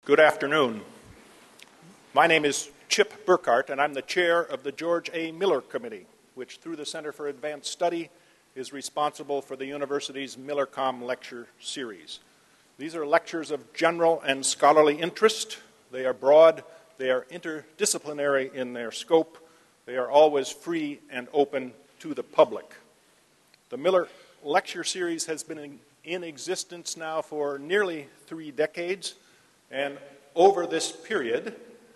Good afternoon. My name is Chip Burkhart, and I'm the chair of the George A. Miller Committee, which through the Center for Advanced Study is responsible for the university's MillerComm Lecture Series. These are lectures of general and scholarly interest. They are broad, they are interdisciplinary in their scope, they are always free and open to the public. The Miller Lecture Series has been in existence now for nearly 3 decades, and over this period,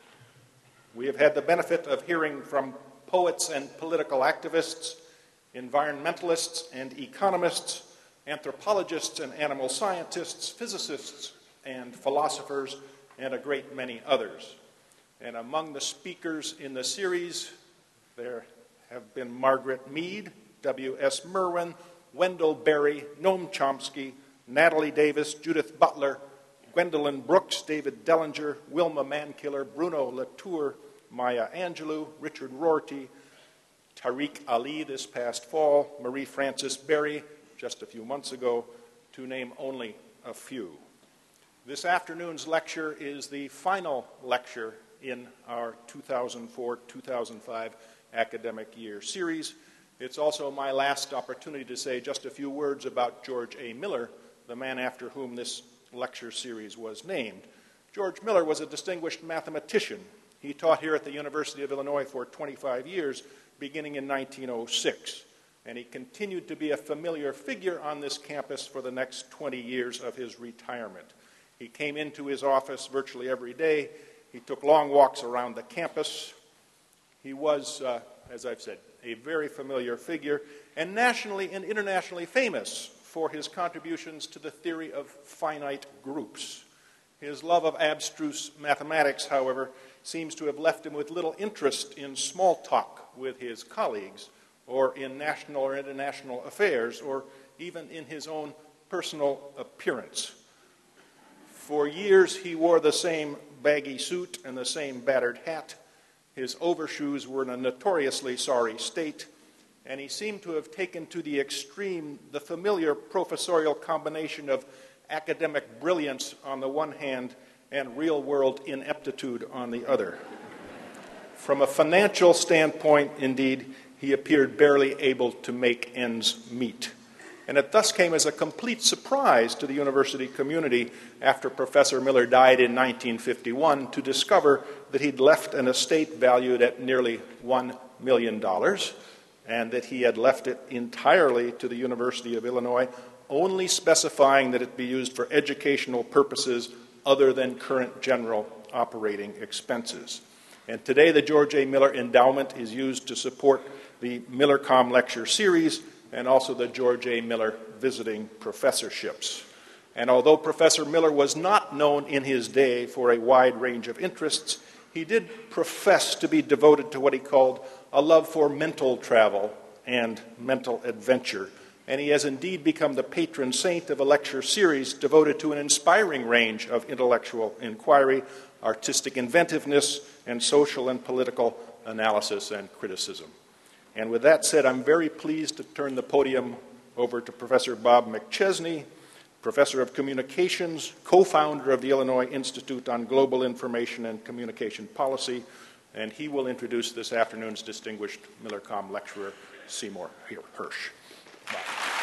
we have had the benefit of hearing from poets and political activists, environmentalists and economists, anthropologists and animal scientists, physicists and philosophers, and a great many others. And among the speakers in the series, there have been Margaret Mead, W.S. Merwin, Wendell Berry, Noam Chomsky, Natalie Davis, Judith Butler, Gwendolyn Brooks, David Dellinger, Wilma Mankiller, Bruno Latour, Maya Angelou, Richard Rorty, Tariq Ali this past fall, Marie Frances Berry just a few months ago, to name only a few. This afternoon's lecture is the final lecture in our 2004-2005 academic year series. It's also my last opportunity to say just a few words about George A. Miller, the man after whom this lecture series was named. George Miller was a distinguished mathematician. He taught here at the University of Illinois for 25 years, beginning in 1906, and he continued to be a familiar figure on this campus for the next 20 years of his retirement. He came into his office virtually every day. He took long walks around the campus. He was, as I've said, a very familiar figure, and nationally and internationally famous for his contributions to the theory of finite groups. His love of abstruse mathematics, however, seems to have left him with little interest in small talk with his colleagues, or in national or international affairs, or even in his own personal appearance. For years, he wore the same baggy suit and the same battered hat. His overshoes were in a notoriously sorry state, and he seemed to have taken to the extreme the familiar professorial combination of academic brilliance on the one hand and real-world ineptitude on the other. From a financial standpoint, indeed, he appeared barely able to make ends meet. And it thus came as a complete surprise to the university community after Professor Miller died in 1951 to discover that he'd left an estate valued at nearly $1 million, and that he had left it entirely to the University of Illinois, only specifying that it be used for educational purposes other than current general operating expenses. And today the George A. Miller Endowment is used to support the MillerComm Lecture Series and also the George A. Miller Visiting Professorships. And although Professor Miller was not known in his day for a wide range of interests, he did profess to be devoted to what he called a love for mental travel and mental adventure. And he has indeed become the patron saint of a lecture series devoted to an inspiring range of intellectual inquiry, artistic inventiveness, and social and political analysis and criticism. And with that said, I'm very pleased to turn the podium over to Professor Bob McChesney, Professor of Communications, co-founder of the Illinois Institute on Global Information and Communication Policy, and he will introduce this afternoon's distinguished MillerComm lecturer, Seymour Hersh. Bob.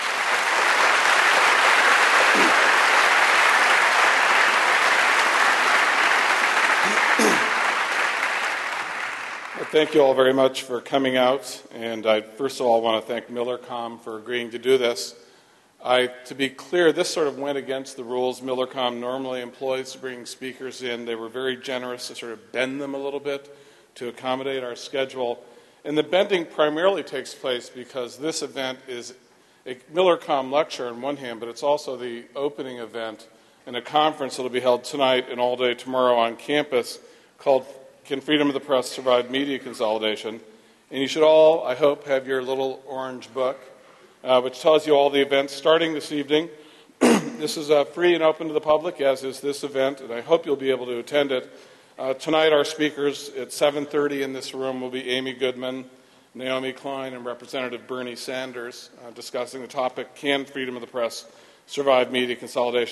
Well, thank you all very much for coming out, and I first of all want to thank MillerComm for agreeing to do this. To be clear, this sort of went against the rules MillerComm normally employs to bring speakers in. They were very generous to sort of bend them a little bit to accommodate our schedule. And the bending primarily takes place because this event is a MillerComm lecture on one hand, but it's also the opening event in a conference that will be held tonight and all day tomorrow on campus called Can Freedom of the Press Survive Media Consolidation? And you should all, I hope, have your little orange book, which tells you all the events starting this evening. This is free and open to the public, as is this event, and I hope you'll be able to attend it. Tonight, our speakers at 7:30 in this room will be Amy Goodman, Naomi Klein, and Representative Bernie Sanders discussing the topic, Can Freedom of the Press Survive Media Consolidation?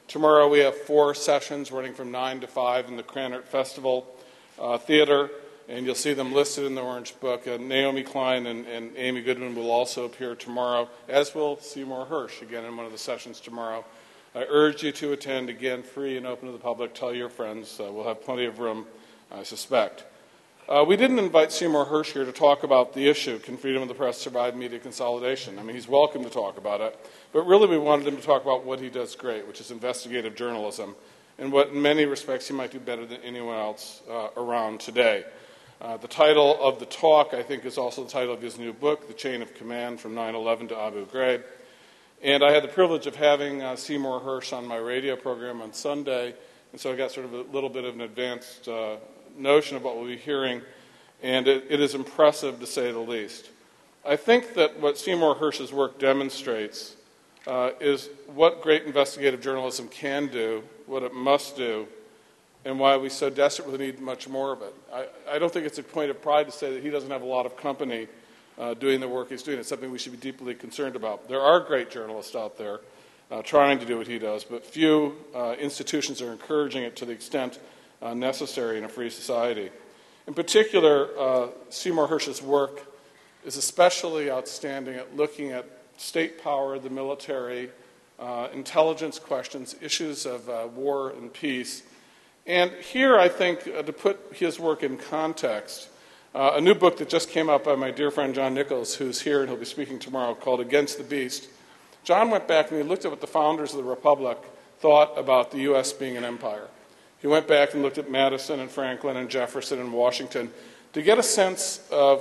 Tomorrow we have 4 sessions running from 9 to 5 in the Cranert Festival Theater, and you'll see them listed in the Orange Book. Naomi Klein and Amy Goodman will also appear tomorrow, as will Seymour Hersh, again in one of the sessions tomorrow. I urge you to attend, again, free and open to the public. Tell your friends. We'll have plenty of room, I suspect. We didn't invite Seymour Hersh here to talk about the issue, can freedom of the press survive media consolidation? I mean, he's welcome to talk about it, but really we wanted him to talk about what he does great, which is investigative journalism, and what in many respects he might do better than anyone else around today. The title of the talk, I think, is also the title of his new book, The Chain of Command from 9/11 to Abu Ghraib. And I had the privilege of having Seymour Hersh on my radio program on Sunday, and so I got sort of a little bit of an advanced notion of what we'll be hearing, and it is impressive to say the least. I think that what Seymour Hersh's work demonstrates is what great investigative journalism can do, what it must do, and why we so desperately need much more of it. I don't think it's a point of pride to say that he doesn't have a lot of company doing the work he's doing. It's something we should be deeply concerned about. There are great journalists out there trying to do what he does, but few institutions are encouraging it to the extent necessary in a free society. In particular, Seymour Hersh's work is especially outstanding at looking at state power, the military, intelligence questions, issues of war and peace. And here, I think, to put his work in context, a new book that just came out by my dear friend John Nichols, who's here and he'll be speaking tomorrow, called Against the Beast. John went back and he looked at what the founders of the Republic thought about the U.S. being an empire. He went back and looked at Madison and Franklin and Jefferson and Washington to get a sense of,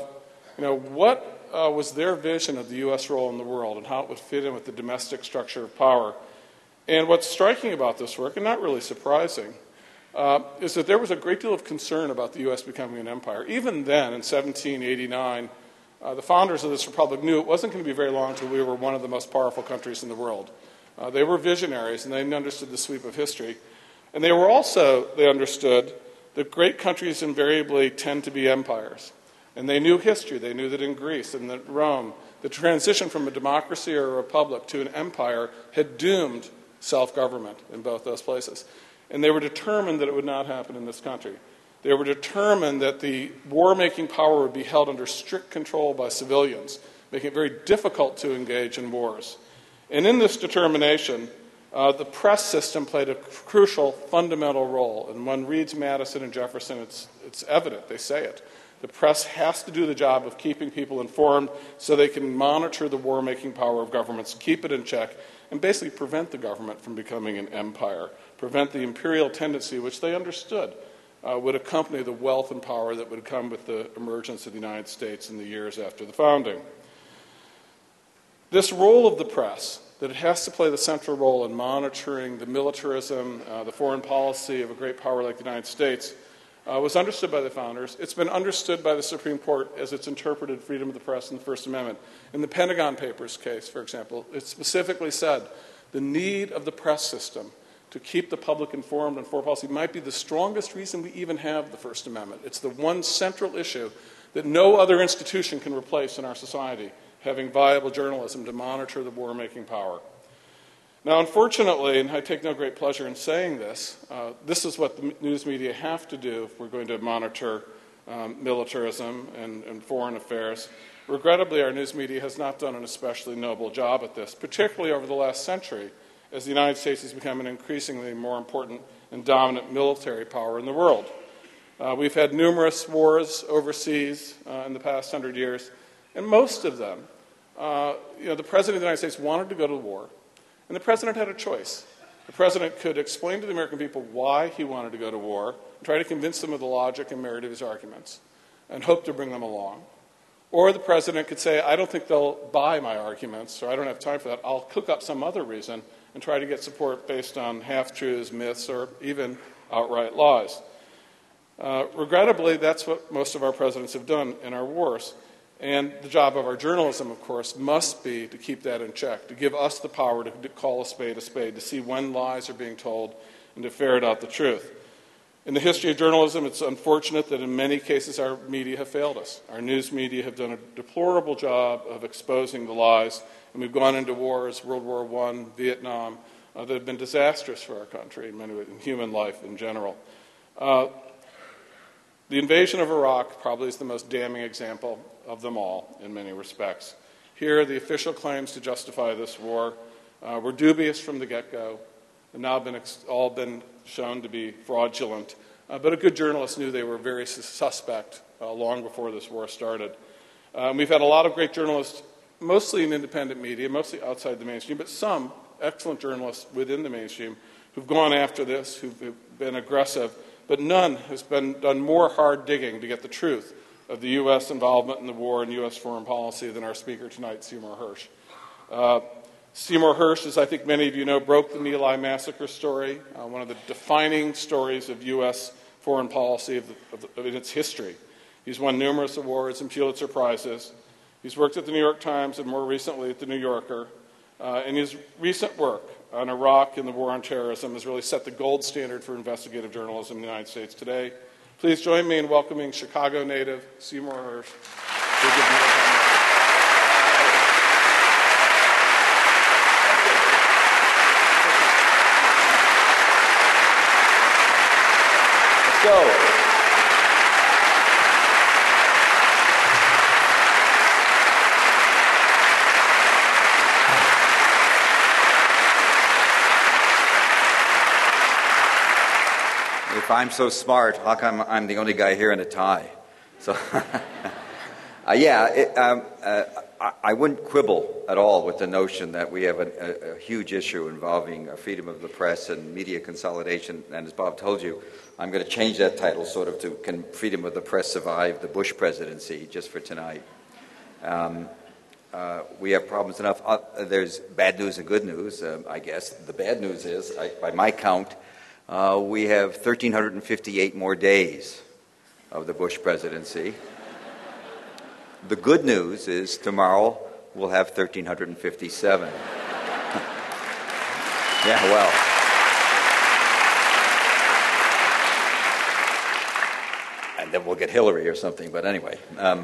what was their vision of the U.S. role in the world and how it would fit in with the domestic structure of power. And what's striking about this work, and not really surprising, is that there was a great deal of concern about the U.S. becoming an empire. Even then, in 1789, the founders of this republic knew it wasn't going to be very long until we were one of the most powerful countries in the world. They were visionaries, and they understood the sweep of history. And they understood that great countries invariably tend to be empires. And they knew history. They knew that in Greece and that Rome, the transition from a democracy or a republic to an empire had doomed self-government in both those places. And they were determined that it would not happen in this country. They were determined that the war-making power would be held under strict control by civilians, making it very difficult to engage in wars. And in this determination, the press system played a crucial, fundamental role. And when one reads Madison and Jefferson, it's evident. They say it. The press has to do the job of keeping people informed so they can monitor the war-making power of governments, keep it in check, and basically prevent the government from becoming an empire, prevent the imperial tendency, which they understood would accompany the wealth and power that would come with the emergence of the United States in the years after the founding. This role of the press, that it has to play the central role in monitoring the militarism, the foreign policy of a great power like the United States, was understood by the founders. It's been understood by the Supreme Court as it's interpreted freedom of the press in the First Amendment. In the Pentagon Papers case, for example, it specifically said the need of the press system to keep the public informed on foreign policy might be the strongest reason we even have the First Amendment. It's the one central issue that no other institution can replace in our society, having viable journalism to monitor the war-making power. Now, unfortunately, and I take no great pleasure in saying this, this is what the news media have to do if we're going to monitor militarism and foreign affairs. Regrettably, our news media has not done an especially noble job at this, particularly over the last century, as the United States has become an increasingly more important and dominant military power in the world. We've had numerous wars overseas in the past 100 years, and most of them, the President of the United States wanted to go to war, and the President had a choice. The President could explain to the American people why he wanted to go to war, and try to convince them of the logic and merit of his arguments, and hope to bring them along. Or the President could say, I don't think they'll buy my arguments, or I don't have time for that. I'll cook up some other reason and try to get support based on half-truths, myths, or even outright lies. Regrettably, that's what most of our presidents have done in our wars. And the job of our journalism, of course, must be to keep that in check, to give us the power to call a spade, to see when lies are being told, and to ferret out the truth. In the history of journalism, it's unfortunate that in many cases our media have failed us. Our news media have done a deplorable job of exposing the lies, and we've gone into wars, World War I, Vietnam, that have been disastrous for our country and human life in general. The invasion of Iraq probably is the most damning example of them all in many respects. Here, the official claims to justify this war were dubious from the get-go, and now all been shown to be fraudulent. But a good journalist knew they were very suspect long before this war started. We've had a lot of great journalists, mostly in independent media, mostly outside the mainstream, but some excellent journalists within the mainstream who've gone after this, who've been aggressive, but none has done more hard digging to get the truth of the U.S. involvement in the war and U.S. foreign policy than our speaker tonight, Seymour Hersh. Seymour Hersh, as I think many of you know, broke the My Lai massacre story, one of the defining stories of U.S. foreign policy in its history. He's won numerous awards and Pulitzer Prizes. He's worked at the New York Times and more recently at the New Yorker. And his recent work on Iraq and the war on terrorism has really set the gold standard for investigative journalism in the United States today. Please join me in welcoming Chicago native Seymour Hersh. Let's go. If I'm so smart, how come I'm the only guy here in a tie? So, I wouldn't quibble at all with the notion that we have a huge issue involving freedom of the press and media consolidation. And as Bob told you, I'm going to change that title sort of to "Can Freedom of the Press Survive the Bush Presidency?" just for tonight. We have problems enough. There's bad news and good news, I guess. The bad news is, by my count, we have 1,358 more days of the Bush presidency. The good news is tomorrow we'll have 1,357. Yeah, well. And then we'll get Hillary or something, but anyway.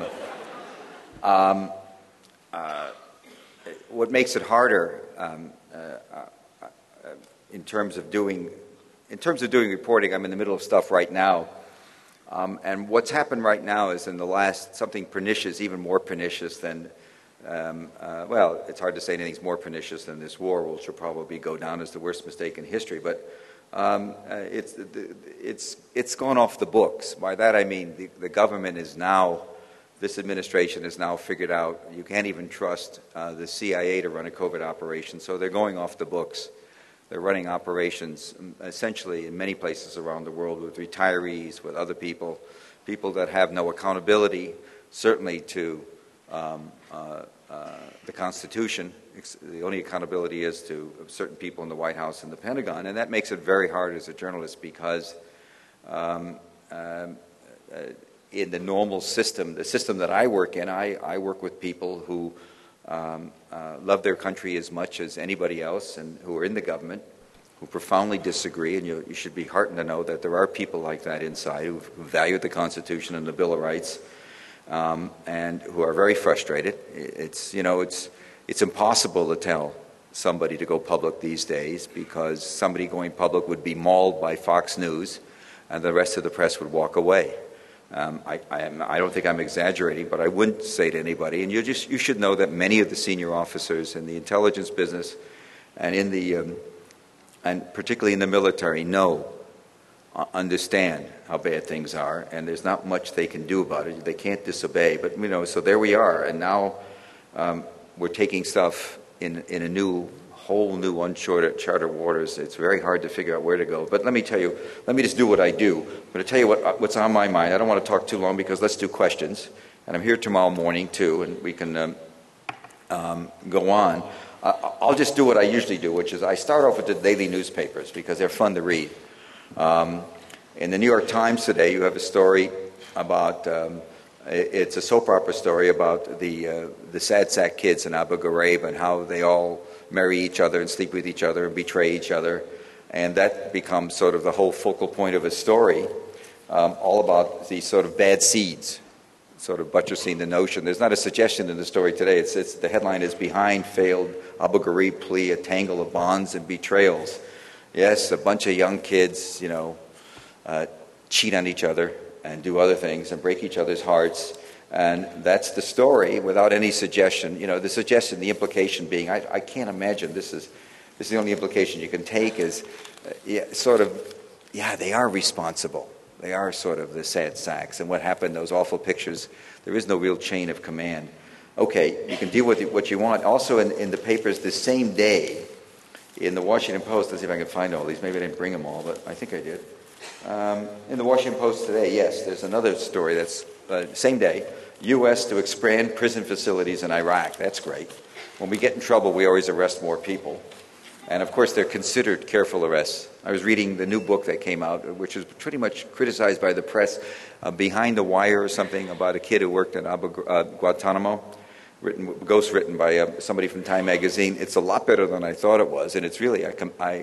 What makes it harder in terms of doing reporting, I'm in the middle of stuff right now. And what's happened right now is in the last, something pernicious, even more pernicious than, well, it's hard to say anything's more pernicious than this war, which will probably go down as the worst mistake in history. But it's gone off the books. By that I mean the government is now, this administration has now figured out you can't even trust the CIA to run a COVID operation, so they're going off the books. They're running operations essentially in many places around the world with retirees, with other people that have no accountability, certainly to the Constitution. The only accountability is to certain people in the White House and the Pentagon, and that makes it very hard as a journalist because in the normal system, the system that I work in, I work with people who love their country as much as anybody else and who are in the government, who profoundly disagree, and you should be heartened to know that there are people like that inside who value the Constitution and the Bill of Rights and who are very frustrated. It's impossible to tell somebody to go public these days because somebody going public would be mauled by Fox News and the rest of the press would walk away. I don't think I'm exaggerating, but I wouldn't say to anybody, and you should know that many of the senior officers in the intelligence business and and particularly in the military understand how bad things are, and there's not much they can do about it. They can't disobey, but so there we are, and now we're taking stuff in a whole new uncharted waters. It's very hard to figure out where to go. But let me just do what I do. I'm going to tell you what's on my mind. I don't want to talk too long because let's do questions. And I'm here tomorrow morning too, and we can go on. I'll just do what I usually do, which is I start off with the daily newspapers because they're fun to read. In the New York Times today, you have a story about it's a soap opera story about the sad sack kids in Abu Ghraib and how they all marry each other and sleep with each other and betray each other. And that becomes sort of the whole focal point of a story, all about these sort of bad seeds sort of buttressing the notion. There's not a suggestion in the story today. It's the headline is "Behind Failed Abu Ghraib Plea: A Tangle of Bonds and Betrayals." Yes, a bunch of young kids, cheat on each other and do other things and break each other's hearts. And that's the story without any suggestion. The suggestion, the implication being, I can't imagine this is the only implication you can take is they are responsible. They are sort of the sad sacks. And what happened, those awful pictures, there is no real chain of command. Okay, you can deal with what you want. Also in the papers the same day, in the Washington Post, let's see if I can find all these. Maybe I didn't bring them all, but I think I did. In the Washington Post today, yes, there's another story that's same day, U.S. to expand prison facilities in Iraq. That's great. When we get in trouble, we always arrest more people. And, of course, they're considered careful arrests. I was reading the new book that came out, which was pretty much criticized by the press, Behind the Wire or something, about a kid who worked in Guantanamo, ghostwritten by somebody from Time magazine. It's a lot better than I thought it was, and it's really,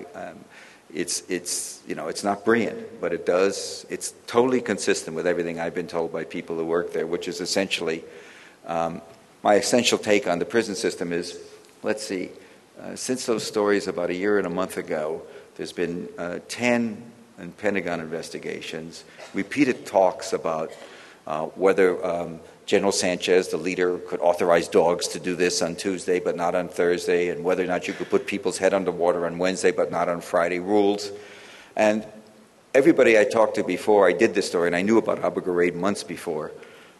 it's not brilliant, but it's totally consistent with everything I've been told by people who work there, which is essentially, my essential take on the prison system is, let's see, since those stories about a year and a month ago, there's been 10 Pentagon investigations, repeated talks about whether General Sanchez, the leader, could authorize dogs to do this on Tuesday but not on Thursday, and whether or not you could put people's head underwater on Wednesday but not on Friday, rules. And everybody I talked to before I did this story, and I knew about Abu Ghraib months before,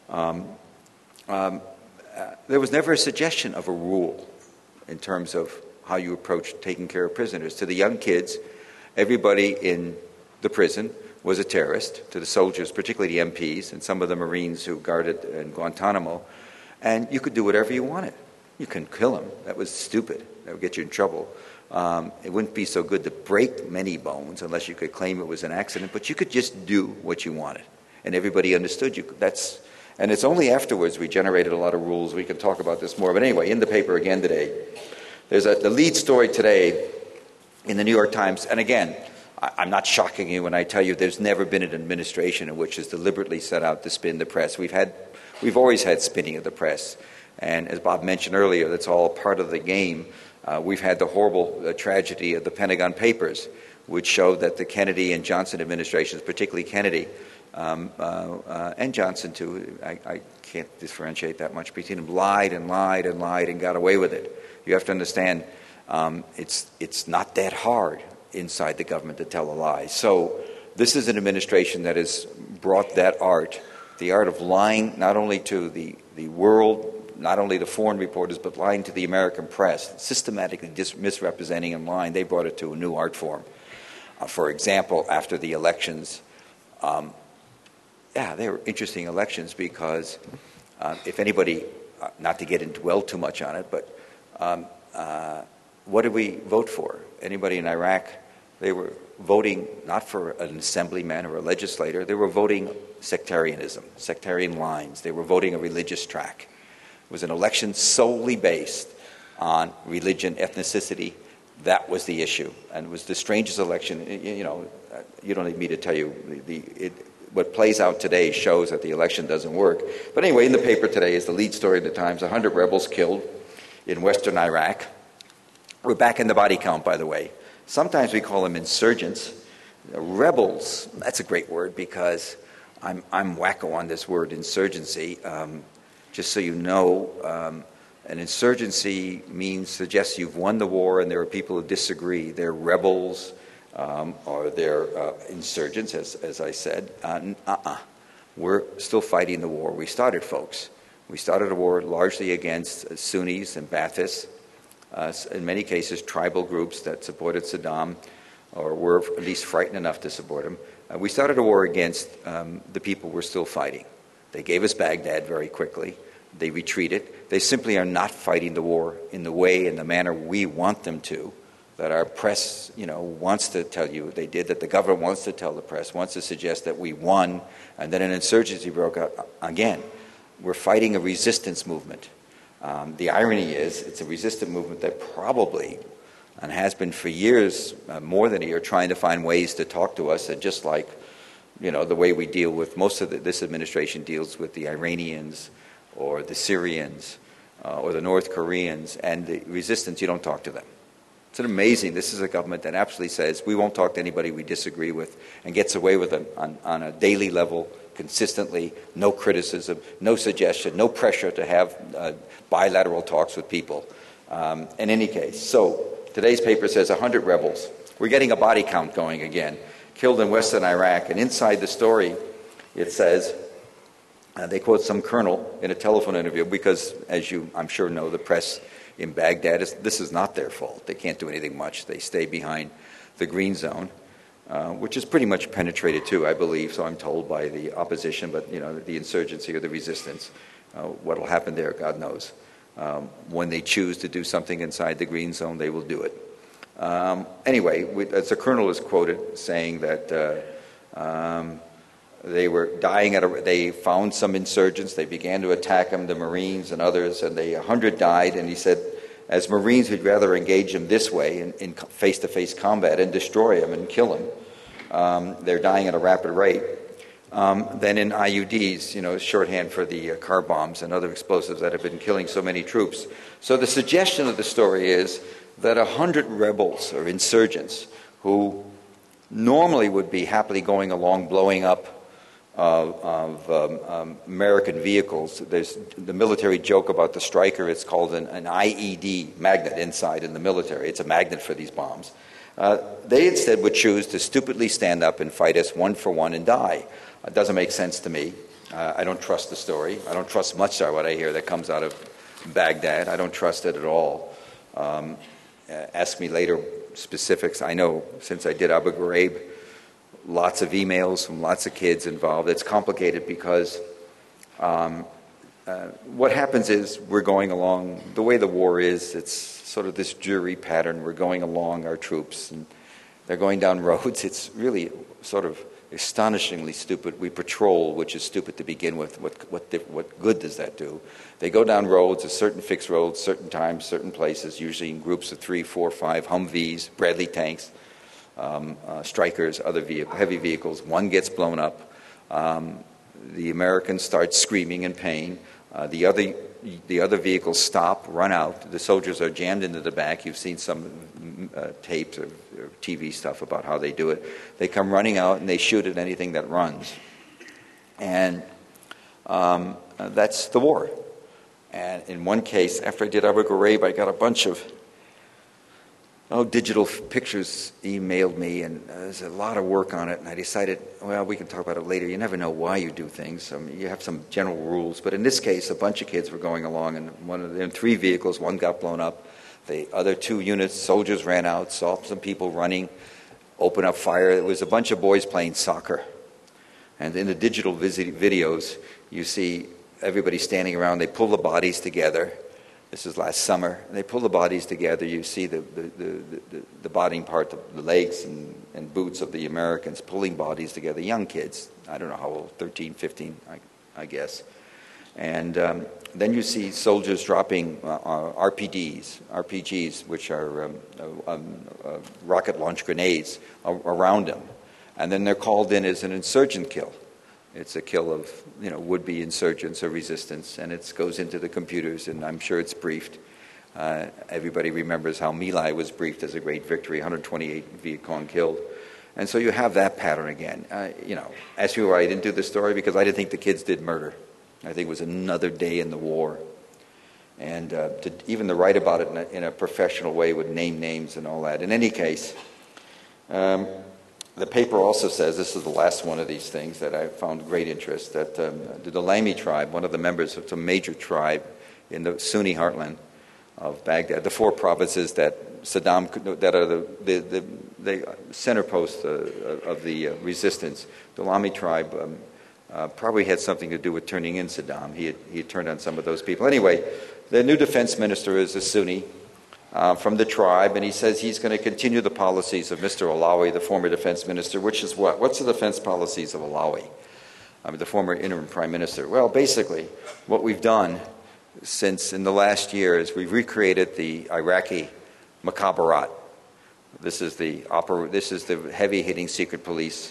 there was never a suggestion of a rule in terms of how you approach taking care of prisoners. To the young kids, everybody in the prison was a terrorist. To the soldiers, particularly the MPs and some of the Marines who guarded in Guantanamo, and you could do whatever you wanted. You can kill them. That was stupid. That would get you in trouble. It wouldn't be so good to break many bones unless you could claim it was an accident, but you could just do what you wanted. And everybody understood you. And it's only afterwards we generated a lot of rules. We can talk about this more. But anyway, in the paper again today, there's the lead story today in the New York Times. And again, I'm not shocking you when I tell you there's never been an administration in which has deliberately set out to spin the press. We've always had spinning of the press. And as Bob mentioned earlier, that's all part of the game. We've had the horrible tragedy of the Pentagon Papers, which showed that the Kennedy and Johnson administrations, particularly Kennedy, and Johnson too, I can't differentiate that much between them, lied and lied and lied and got away with it. You have to understand, it's not that hard inside the government to tell a lie. So this is an administration that has brought that art, the art of lying not only to the world, not only the foreign reporters, but lying to the American press, systematically misrepresenting and lying. They brought it to a new art form. For example, after the elections, they were interesting elections because if anybody, not to get into dwell too much on it, but what did we vote for? Anybody in Iraq, they were voting not for an assemblyman or a legislator. They were voting sectarianism, sectarian lines. They were voting a religious track. It was an election solely based on religion, ethnicity. That was the issue. And it was the strangest election. You don't need me to tell you. What plays out today shows that the election doesn't work. But anyway, in the paper today is the lead story of the Times, 100 rebels killed in western Iraq. We're back in the body count, by the way. Sometimes we call them insurgents. Rebels, that's a great word because I'm wacko on this word, insurgency. Just so you know, an insurgency suggests you've won the war and there are people who disagree. They're rebels or they're insurgents, as I said. We're still fighting the war we started, folks. We started a war largely against Sunnis and Baathists, in many cases tribal groups that supported Saddam or were at least frightened enough to support him. We started a war against the people we're still fighting. They gave us Baghdad very quickly. They retreated. They simply are not fighting the war in the way and the manner we want them to, that our press, wants to tell you they did, that the government wants to tell the press, wants to suggest that we won, and then an insurgency broke out again. We're fighting a resistance movement. The irony is it's a resistant movement that probably, and has been for years, more than a year, trying to find ways to talk to us, and just like the way we deal with most of this administration deals with the Iranians or the Syrians or the North Koreans, and the resistance, you don't talk to them. It's amazing. This is a government that absolutely says we won't talk to anybody we disagree with, and gets away with it on a daily level, consistently, no criticism, no suggestion, no pressure to have bilateral talks with people. In any case, so today's paper says 100 rebels. We're getting a body count going again, killed in western Iraq. And inside the story, it says, they quote some colonel in a telephone interview, because, as you, I'm sure, know, the press in Baghdad, this is not their fault. They can't do anything much. They stay behind the green zone, which is pretty much penetrated too, I believe, so I'm told, by the opposition, but, the insurgency or the resistance. What will happen there, God knows. When they choose to do something inside the green zone, they will do it. Anyway, as the colonel is quoted saying that they were dying they found some insurgents, they began to attack them, the Marines and others, and 100 died, and he said, as Marines, we'd rather engage them this way in face-to-face combat and destroy them and kill them. They're dying at a rapid rate. Than in IUDs, shorthand for the car bombs and other explosives that have been killing so many troops. So the suggestion of the story is that 100 rebels or insurgents who normally would be happily going along blowing up American vehicles. There's the military joke about the Stryker. It's called an IED, magnet inside in the military. It's a magnet for these bombs. They instead would choose to stupidly stand up and fight us one for one and die. It doesn't make sense to me. I don't trust the story. I don't trust much of what I hear that comes out of Baghdad. I don't trust it at all. Ask me later specifics. I know since I did Abu Ghraib, lots of emails from lots of kids involved. It's complicated because what happens is we're going along, the way the war is, it's sort of this dreary pattern. We're going along, our troops, and they're going down roads. It's really sort of astonishingly stupid. We patrol, which is stupid to begin with. What good does that do? They go down roads, a certain fixed roads, certain times, certain places, usually in groups of 3, 4, 5 Humvees, Bradley tanks, Strykers, other heavy vehicles. One gets blown up. The Americans start screaming in pain. The other vehicles stop, run out. The soldiers are jammed into the back. You've seen some tapes or TV stuff about how they do it. They come running out and they shoot at anything that runs. And that's the war. And in one case, after I did Abu Ghraib, I got a bunch of digital pictures emailed me, and there's a lot of work on it, and I decided, well, we can talk about it later. You never know why you do things. You have some general rules, but in this case, a bunch of kids were going along, and in 3 vehicles, one got blown up. The other 2 units, soldiers ran out, saw some people running, opened up fire. It was a bunch of boys playing soccer. And in the digital videos, you see everybody standing around. They pull the bodies together. This is last summer. They pull the bodies together. You see the body part, the legs and boots of the Americans pulling bodies together. Young kids, I don't know how old, 13, 15, I guess. And then you see soldiers dropping RPGs, which are rocket launch grenades, around them. And then they're called in as an insurgent kill. It's a kill of would-be insurgents or resistance, and it goes into the computers, and I'm sure it's briefed. Everybody remembers how My Lai was briefed as a great victory, 128 Viet Cong killed. And so you have that pattern again. Ask me why I didn't do the story, because I didn't think the kids did murder. I think it was another day in the war. And even to write about it in a professional way with names and all that. In any case, the paper also says, this is the last one of these things that I found great interest, that the Dulami tribe, one of the members of some major tribe in the Sunni heartland of Baghdad, the 4 provinces that Saddam, that are the center post of the resistance, the Dulami tribe probably had something to do with turning in Saddam. He had turned on some of those people. Anyway, the new defense minister is a Sunni from the tribe, and he says he's going to continue the policies of Mr. Alawi, the former defense minister, which is what? What's the defense policies of Alawi, the former interim prime minister? Well, basically, what we've done since in the last year is we've recreated the Iraqi Mukhabarat. This is the heavy-hitting secret police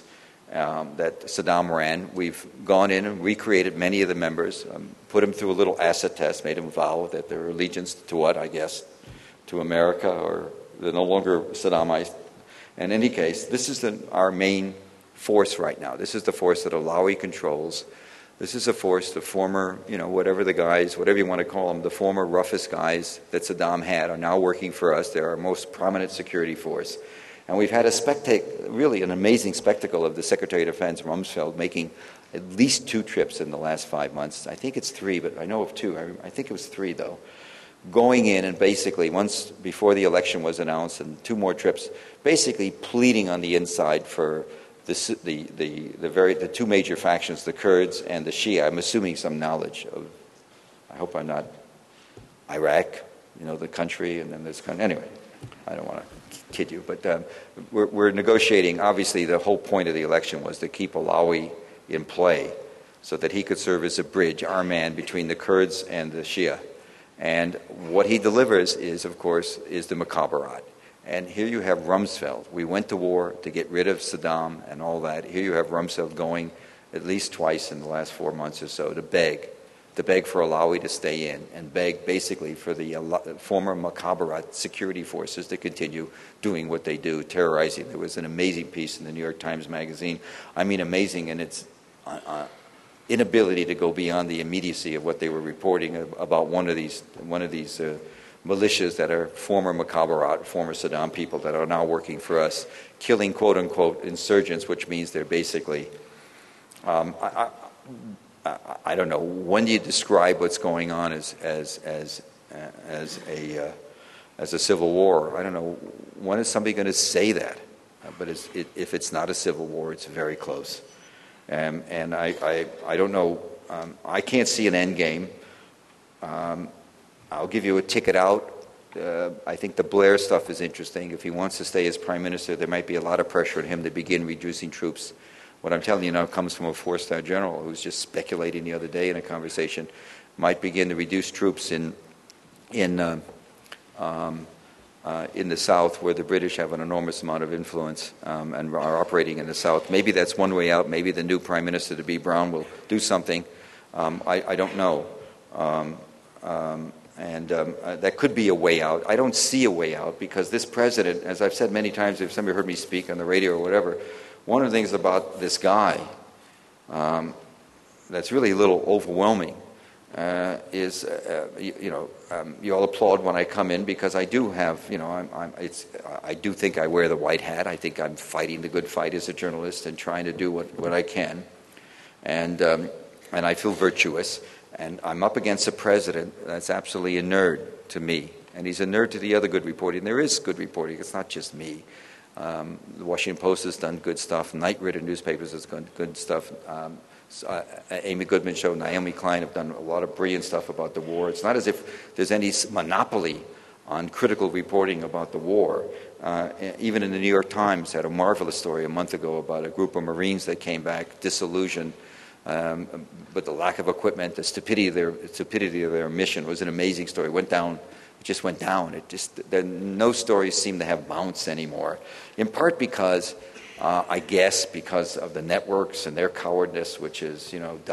that Saddam ran. We've gone in and recreated many of the members, put them through a little acid test, made them vow that their allegiance to what, I guess, to America, or they're no longer Saddamite. In any case, this is our main force right now. This is the force that Alawi controls. This is a force, the former, whatever the guys, whatever you want to call them, the former roughest guys that Saddam had are now working for us. They're our most prominent security force. And we've had really an amazing spectacle of the Secretary of Defense, Rumsfeld, making at least 2 trips in the last 5 months. I think it's 3, but I know of 2. I think it was 3, though. Going in and basically, once before the election was announced, and 2 more trips, basically pleading on the inside for the 2 major factions, the Kurds and the Shia. I'm assuming some knowledge of, I hope I'm not, Iraq, the country, and then this country. Anyway, I don't want to kid you, but we're negotiating. Obviously, the whole point of the election was to keep Alawi in play so that he could serve as a bridge, our man, between the Kurds and the Shia. And what he delivers is, of course, is the Mukhabarat. And here you have Rumsfeld. We went to war to get rid of Saddam and all that. Here you have Rumsfeld going at least twice in the last 4 months or so to beg for Alawi to stay in, and beg basically for the former Mukhabarat security forces to continue doing what they do, terrorizing. There was an amazing piece in the New York Times Magazine. I mean, amazing in its inability to go beyond the immediacy of what they were reporting about one of these militias that are former Mukhabarat, former Saddam people that are now working for us, killing quote-unquote insurgents, which means they're basically, I don't know, when do you describe what's going on as a civil war? I don't know, when is somebody going to say that? But if it's not a civil war, it's very close. And I don't know, I can't see an end game. I'll give you a ticket out. I think the Blair stuff is interesting. If he wants to stay as prime minister, there might be a lot of pressure on him to begin reducing troops. What I'm telling you now comes from a 4-star general who was just speculating the other day in a conversation, might begin to reduce troops in the South, where the British have an enormous amount of influence and are operating in the South. Maybe that's one way out. Maybe the new prime minister, to be Brown, will do something. I don't know. That could be a way out. I don't see a way out because this president, as I've said many times, if somebody heard me speak on the radio or whatever, one of the things about this guy that's really a little overwhelming is, you all applaud when I come in because I do have, I do think I wear the white hat. I think I'm fighting the good fight as a journalist and trying to do what I can, and I feel virtuous. And I'm up against a president that's absolutely a nerd to me, and he's a nerd to the other good reporting. There is good reporting. It's not just me. The Washington Post has done good stuff. Night-ridden newspapers has done good stuff. Amy Goodman Show, Naomi Klein have done a lot of brilliant stuff about the war. It's not as if there's any monopoly on critical reporting about the war. Even in the New York Times had a marvelous story a month ago about a group of Marines that came back disillusioned, but the lack of equipment, the stupidity of their mission was an amazing story. It just went down. No stories seem to have bounce anymore. In part because, I guess, because of the networks and their cowardness, which is,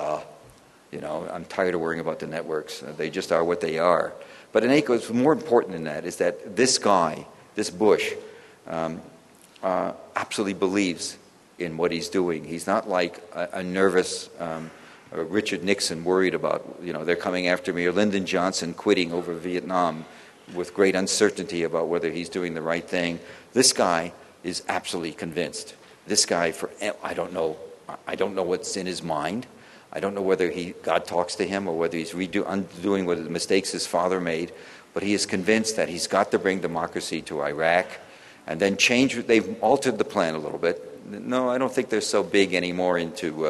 I'm tired of worrying about the networks. They just are what they are. But in any case, more important than that is that this guy, this Bush, absolutely believes in what he's doing. He's not like a nervous Richard Nixon worried about, they're coming after me, or Lyndon Johnson quitting over Vietnam with great uncertainty about whether he's doing the right thing. This guy is absolutely convinced. This guy, I don't know what's in his mind. I don't know whether God talks to him or whether he's undoing what the mistakes his father made, but he is convinced that he's got to bring democracy to Iraq and then change. They've altered the plan a little bit. No, I don't think they're so big anymore into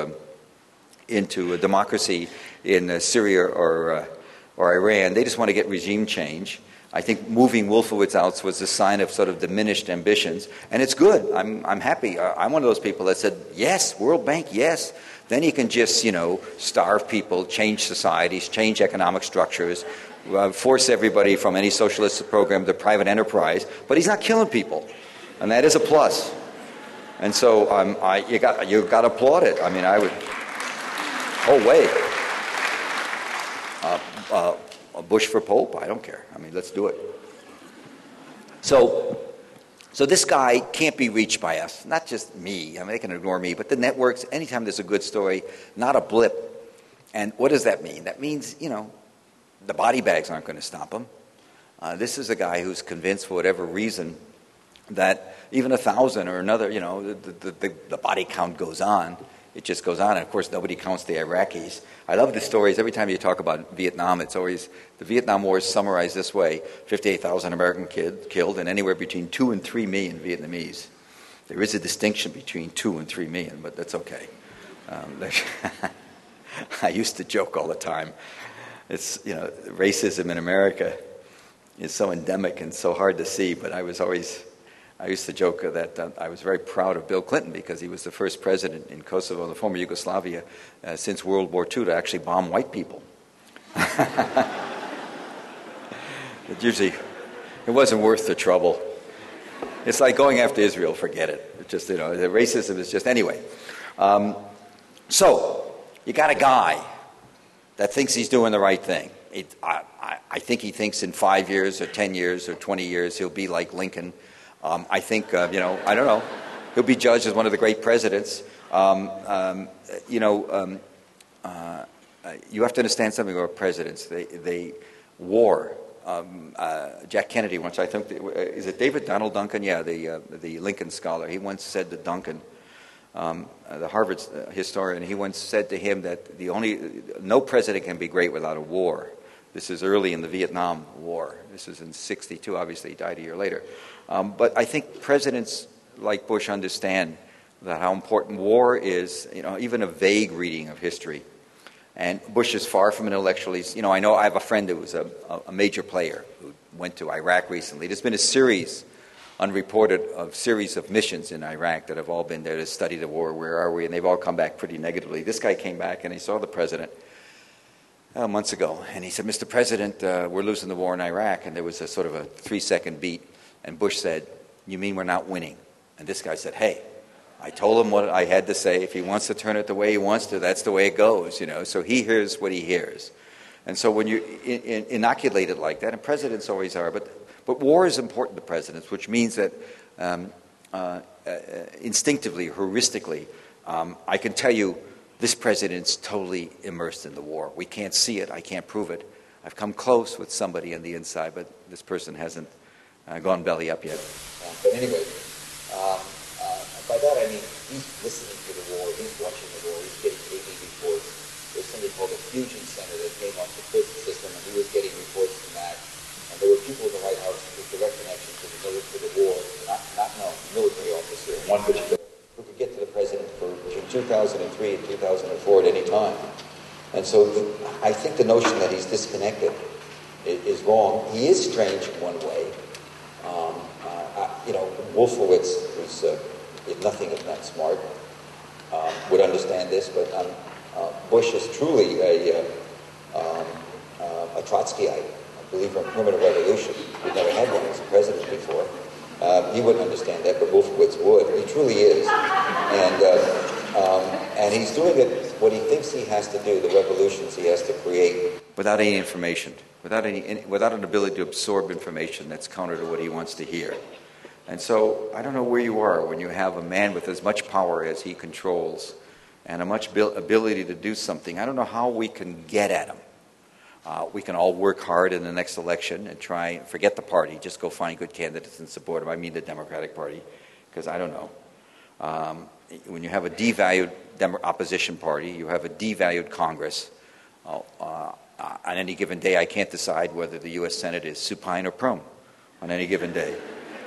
a democracy in Syria or Iran. They just want to get regime change. I think moving Wolfowitz out was a sign of sort of diminished ambitions, and it's good. I'm happy. I'm one of those people that said, yes, World Bank, yes. Then you can just, starve people, change societies, change economic structures, force everybody from any socialist program to private enterprise. But he's not killing people, and that is a plus. And so you got to applaud it. I mean, I would. Oh wait, Bush for Pope? I don't care. I mean, let's do it. So this guy can't be reached by us. Not just me. I mean, they can ignore me, but the networks. Anytime there's a good story, not a blip. And what does that mean? That means, the body bags aren't going to stop him. This is a guy who's convinced, for whatever reason, that even 1,000 or another, the body count goes on. It just goes on. And, of course, nobody counts the Iraqis. I love the stories. Every time you talk about Vietnam, it's always the Vietnam War is summarized this way: 58,000 American kids killed and anywhere between 2 and 3 million Vietnamese. There is a distinction between 2 and 3 million, but that's okay. I used to joke all the time. It's, racism in America is so endemic and so hard to see, but I used to joke that I was very proud of Bill Clinton because he was the first president in Kosovo, the former Yugoslavia, since World War II to actually bomb white people. It wasn't worth the trouble. It's like going after Israel, forget it. It's just, the racism is just, anyway. So, you got a guy that thinks he's doing the right thing. I think he thinks in 5 years or 10 years or 20 years he'll be like Lincoln. I think, I don't know, he'll be judged as one of the great presidents. You have to understand something about presidents. They war. Jack Kennedy once, I think, is it Donald Duncan? Yeah, the Lincoln scholar. He once said to Duncan, the Harvard historian, he once said to him that no president can be great without a war. This is early in the Vietnam War. This is in '62. Obviously, he died a year later. But I think presidents like Bush understand that how important war is. Even a vague reading of history. And Bush is far from an intellectual. I know I have a friend who was a major player who went to Iraq recently. There's been a series, unreported, series of missions in Iraq that have all been there to study the war. Where are we? And they've all come back pretty negatively. This guy came back and he saw the president months ago, and he said, "Mr. President, we're losing the war in Iraq." And there was a sort of a 3-second beat, and Bush said, "You mean we're not winning?" And this guy said, "Hey, I told him what I had to say. If he wants to turn it the way he wants to, that's the way it goes, So he hears what he hears. And so when you inoculate it like that, and presidents always are, but war is important to presidents, which means that instinctively, heuristically, I can tell you this president's totally immersed in the war. We can't see it. I can't prove it. I've come close with somebody on the inside, but this person hasn't gone belly up yet. But anyway, by that I mean he's listening to the war, he's watching the war, he's getting AP reports. There's something called a fusion center that came off the prison system, and he was getting reports from that. And there were people in the White House with direct connection to the war, not known, military officer, one particular, who could get to the president between 2003 and 2004 at any time. And so I think the notion that he's disconnected is wrong. He is strange in one way. Wolfowitz, who's nothing if not smart, would understand this, but Bush is truly a Trotskyite, a believer in permanent revolution. We've never had one as a president before. He wouldn't understand that, but Wolfowitz would. He truly is. And he's doing it, what he thinks he has to do, the revolutions he has to create, without any information, without an ability to absorb information that's counter to what he wants to hear. And so I don't know where you are when you have a man with as much power as he controls and a much ability to do something. I don't know how we can get at him. We can all work hard in the next election and try, forget the party, just go find good candidates and support them. I mean the Democratic Party, because I don't know. When you have a devalued opposition party, you have a devalued Congress. On any given day, I can't decide whether the U.S. Senate is supine or prone on any given day.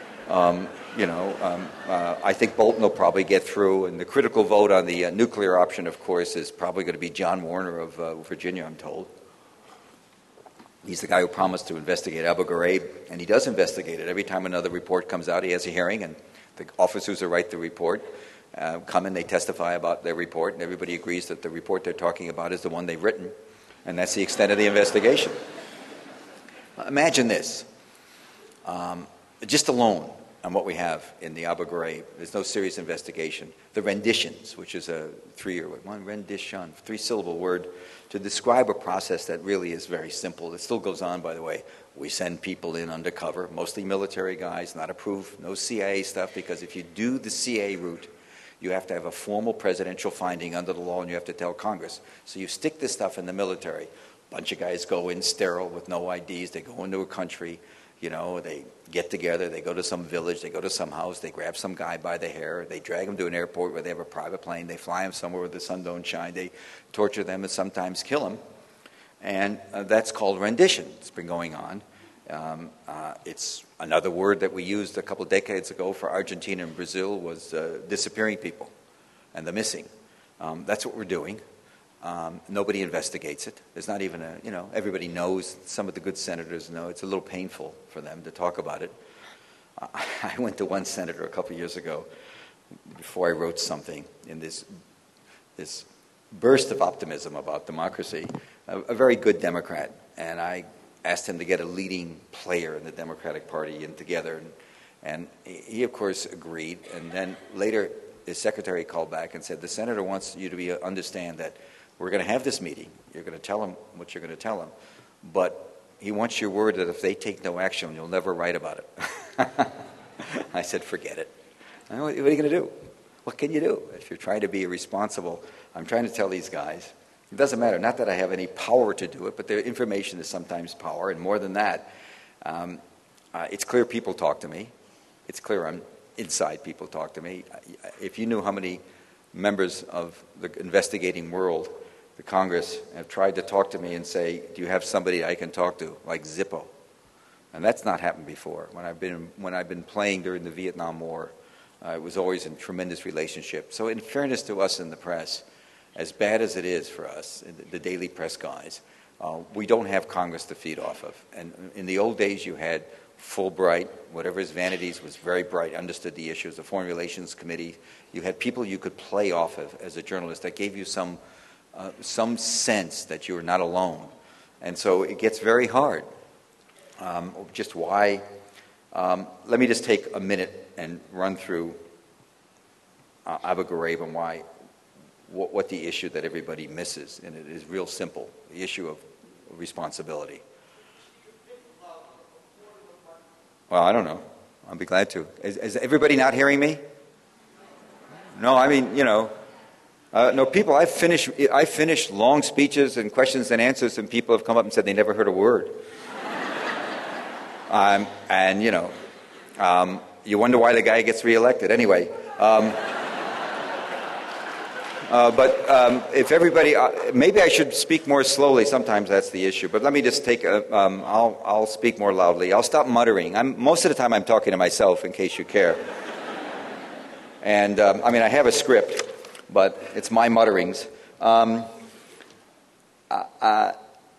I think Bolton will probably get through, and the critical vote on the nuclear option, of course, is probably going to be John Warner of Virginia, I'm told. He's the guy who promised to investigate Abu Ghraib, and he does investigate it. Every time another report comes out, he has a hearing, and the officers who write the report come and they testify about their report, and everybody agrees that the report they're talking about is the one they've written, and that's the extent of the investigation. Imagine this. Just alone, on what we have in the Abu Ghraib. There's no serious investigation. The renditions, which is a rendition, three-syllable word, to describe a process that really is very simple. It still goes on, by the way. We send people in undercover, mostly military guys, not approved, no CIA stuff, because if you do the CIA route, you have to have a formal presidential finding under the law, and you have to tell Congress. So you stick this stuff in the military. A bunch of guys go in sterile with no IDs. They go into a country. They get together, they go to some village, they go to some house, they grab some guy by the hair, they drag him to an airport where they have a private plane, they fly him somewhere where the sun don't shine, they torture them and sometimes kill him. And that's called rendition. It's been going on. It's another word that we used a couple of decades ago for Argentina and Brazil was disappearing people and the missing. That's what we're doing. Nobody investigates it. There's not even everybody knows. Some of the good senators know. It's a little painful for them to talk about it. I went to one senator a couple of years ago before I wrote something in this burst of optimism about democracy, a very good Democrat, and I asked him to get a leading player in the Democratic Party in together, and he, of course, agreed, and then later his secretary called back and said, the senator wants you to understand that we're going to have this meeting. You're going to tell him what you're going to tell him. But he wants your word that if they take no action, you'll never write about it. I said, forget it. What are you going to do? What can you do? If you're trying to be responsible, I'm trying to tell these guys, it doesn't matter. Not that I have any power to do it, but their information is sometimes power. And more than that, it's clear people talk to me. It's clear I'm inside people talk to me. If you knew how many members of the investigating world, the Congress, have tried to talk to me and say, do you have somebody I can talk to, like Zippo? And that's not happened before. When I've been playing during the Vietnam War, it was always in tremendous relationship. So in fairness to us in the press, as bad as it is for us, the daily press guys, we don't have Congress to feed off of. And in the old days, you had Fulbright, whatever his vanities, was very bright, understood the issues, the Foreign Relations Committee. You had people you could play off of as a journalist that gave you some sense that you were not alone. And so it gets very hard. Just why? Let me just take a minute and run through Abu Ghraib and what the issue that everybody misses. And it is real simple, the issue of responsibility. Well, I don't know. I'll be glad to. Is everybody not hearing me? No, I mean, no, people, I finished long speeches and questions and answers, and people have come up and said they never heard a word. And, you wonder why the guy gets reelected. Anyway, if everybody, maybe I should speak more slowly. Sometimes that's the issue. But let me just take I'll speak more loudly. I'll stop muttering. Most of the time I'm talking to myself, in case you care. And, I have a script, but it's my mutterings. The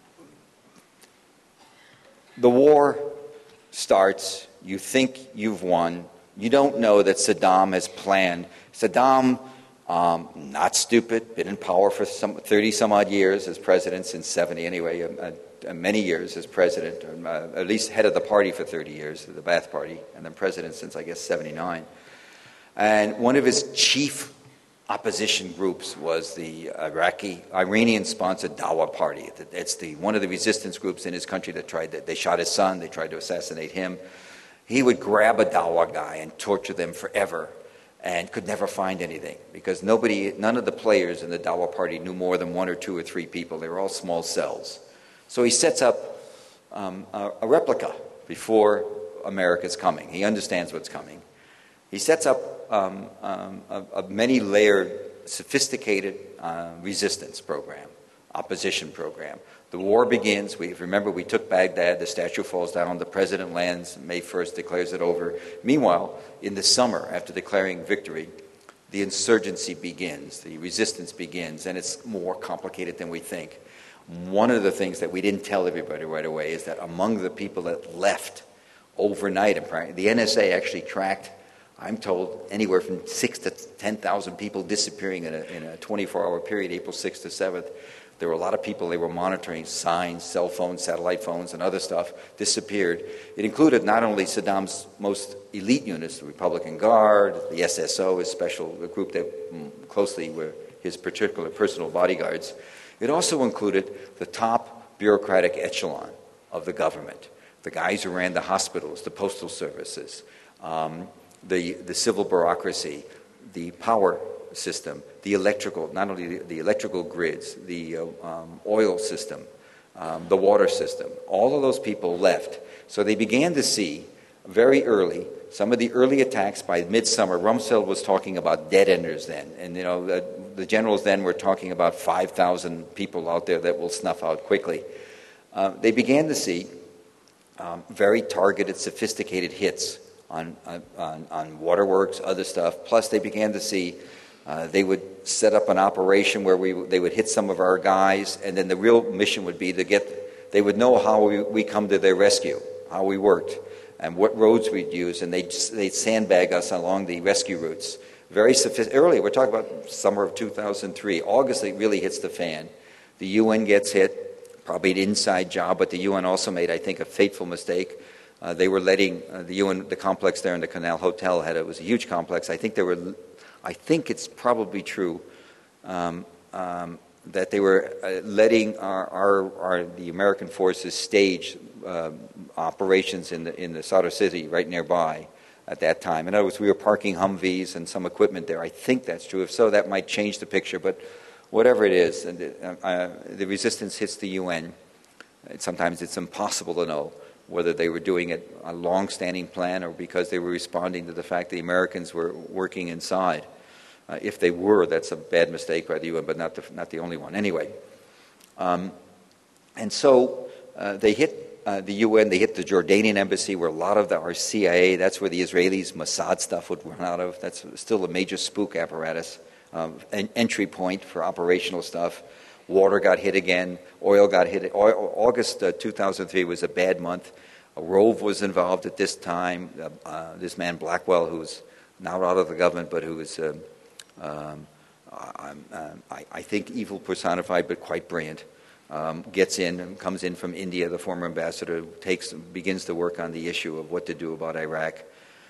war starts. You think you've won. You don't know that Saddam has planned. Saddam, not stupid, been in power for 30-some-odd years as president, since 70 anyway, many years as president, at least head of the party for 30 years, the Ba'ath Party, and then president since, I guess, 79. And one of his chief opposition groups was the Iranian-sponsored Dawa Party. It's one of the resistance groups in his country that they shot his son, they tried to assassinate him. He would grab a Dawa guy and torture them forever and could never find anything because none of the players in the Dawa Party knew more than one or two or three people. They were all small cells. So he sets up a replica before America's coming. He understands what's coming. He sets up a many-layered, sophisticated resistance program, opposition program. The war begins. Remember, we took Baghdad. The statue falls down. The president lands May 1st, declares it over. Meanwhile, in the summer, after declaring victory, the insurgency begins. The resistance begins, and it's more complicated than we think. One of the things that we didn't tell everybody right away is that among the people that left overnight, the NSA actually tracked, I'm told, anywhere from 6,000 to 10,000 people disappearing in a 24-hour period, April 6th to 7th. There were a lot of people they were monitoring, signs, cell phones, satellite phones, and other stuff disappeared. It included not only Saddam's most elite units, the Republican Guard, the SSO, his special group that closely were his particular personal bodyguards. It also included the top bureaucratic echelon of the government, the guys who ran the hospitals, the postal services, the civil bureaucracy, the power system, the electrical, not only the electrical grids, the oil system, the water system. All of those people left. So they began to see very early, some of the early attacks by midsummer. Rumsfeld was talking about dead-enders then. And, the generals then were talking about 5,000 people out there that will snuff out quickly. They began to see very targeted, sophisticated hits on waterworks, other stuff. Plus, they began to see they would set up an operation where they would hit some of our guys, and then the real mission would be they would know how we come to their rescue, how we worked, and what roads we'd use, and they'd sandbag us along the rescue routes. Very sophisticated. Early, we're talking about summer of 2003. August, it really hits the fan. The UN gets hit, probably an inside job, but the UN also made, I think, a fateful mistake. They were letting the UN, the complex there in the Canal Hotel, it was a huge complex. I think it's probably true that they were letting the American forces stage operations in the Sadr City right nearby at that time. In other words, we were parking Humvees and some equipment there. I think that's true. If so, that might change the picture. But whatever it is, the resistance hits the UN. Sometimes it's impossible to know whether they were doing it a long-standing plan or because they were responding to the fact the Americans were working inside. If they were, that's a bad mistake by the UN, but not the only one. Anyway, and so they hit the UN, they hit the Jordanian embassy where a lot of our CIA, that's where the Israelis, Mossad stuff would run out of. That's still a major spook apparatus, an entry point for operational stuff. Water got hit again. Oil got hit. August 2003 was a bad month. A Rove was involved at this time. This man Blackwell, who's now out of the government, but who was, I think, evil personified, but quite brilliant, gets in and comes in from India. The former ambassador begins to work on the issue of what to do about Iraq.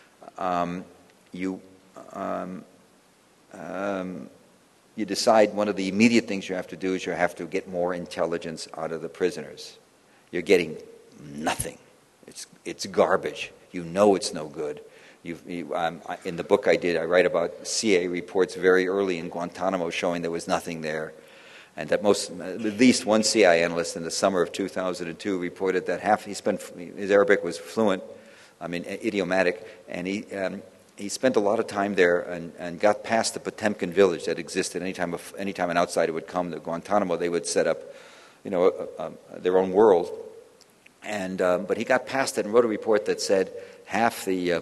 You decide one of the immediate things you have to do is you have to get more intelligence out of the prisoners. You're getting nothing. It's garbage. You know it's no good. In the book I write about CIA reports very early in Guantanamo showing there was nothing there. And that at least one CIA analyst in the summer of 2002 reported that his Arabic was fluent, idiomatic, and he spent a lot of time there and got past the Potemkin village that existed. Anytime an outsider would come to Guantanamo, they would set up, their own world. But he got past it and wrote a report that said half the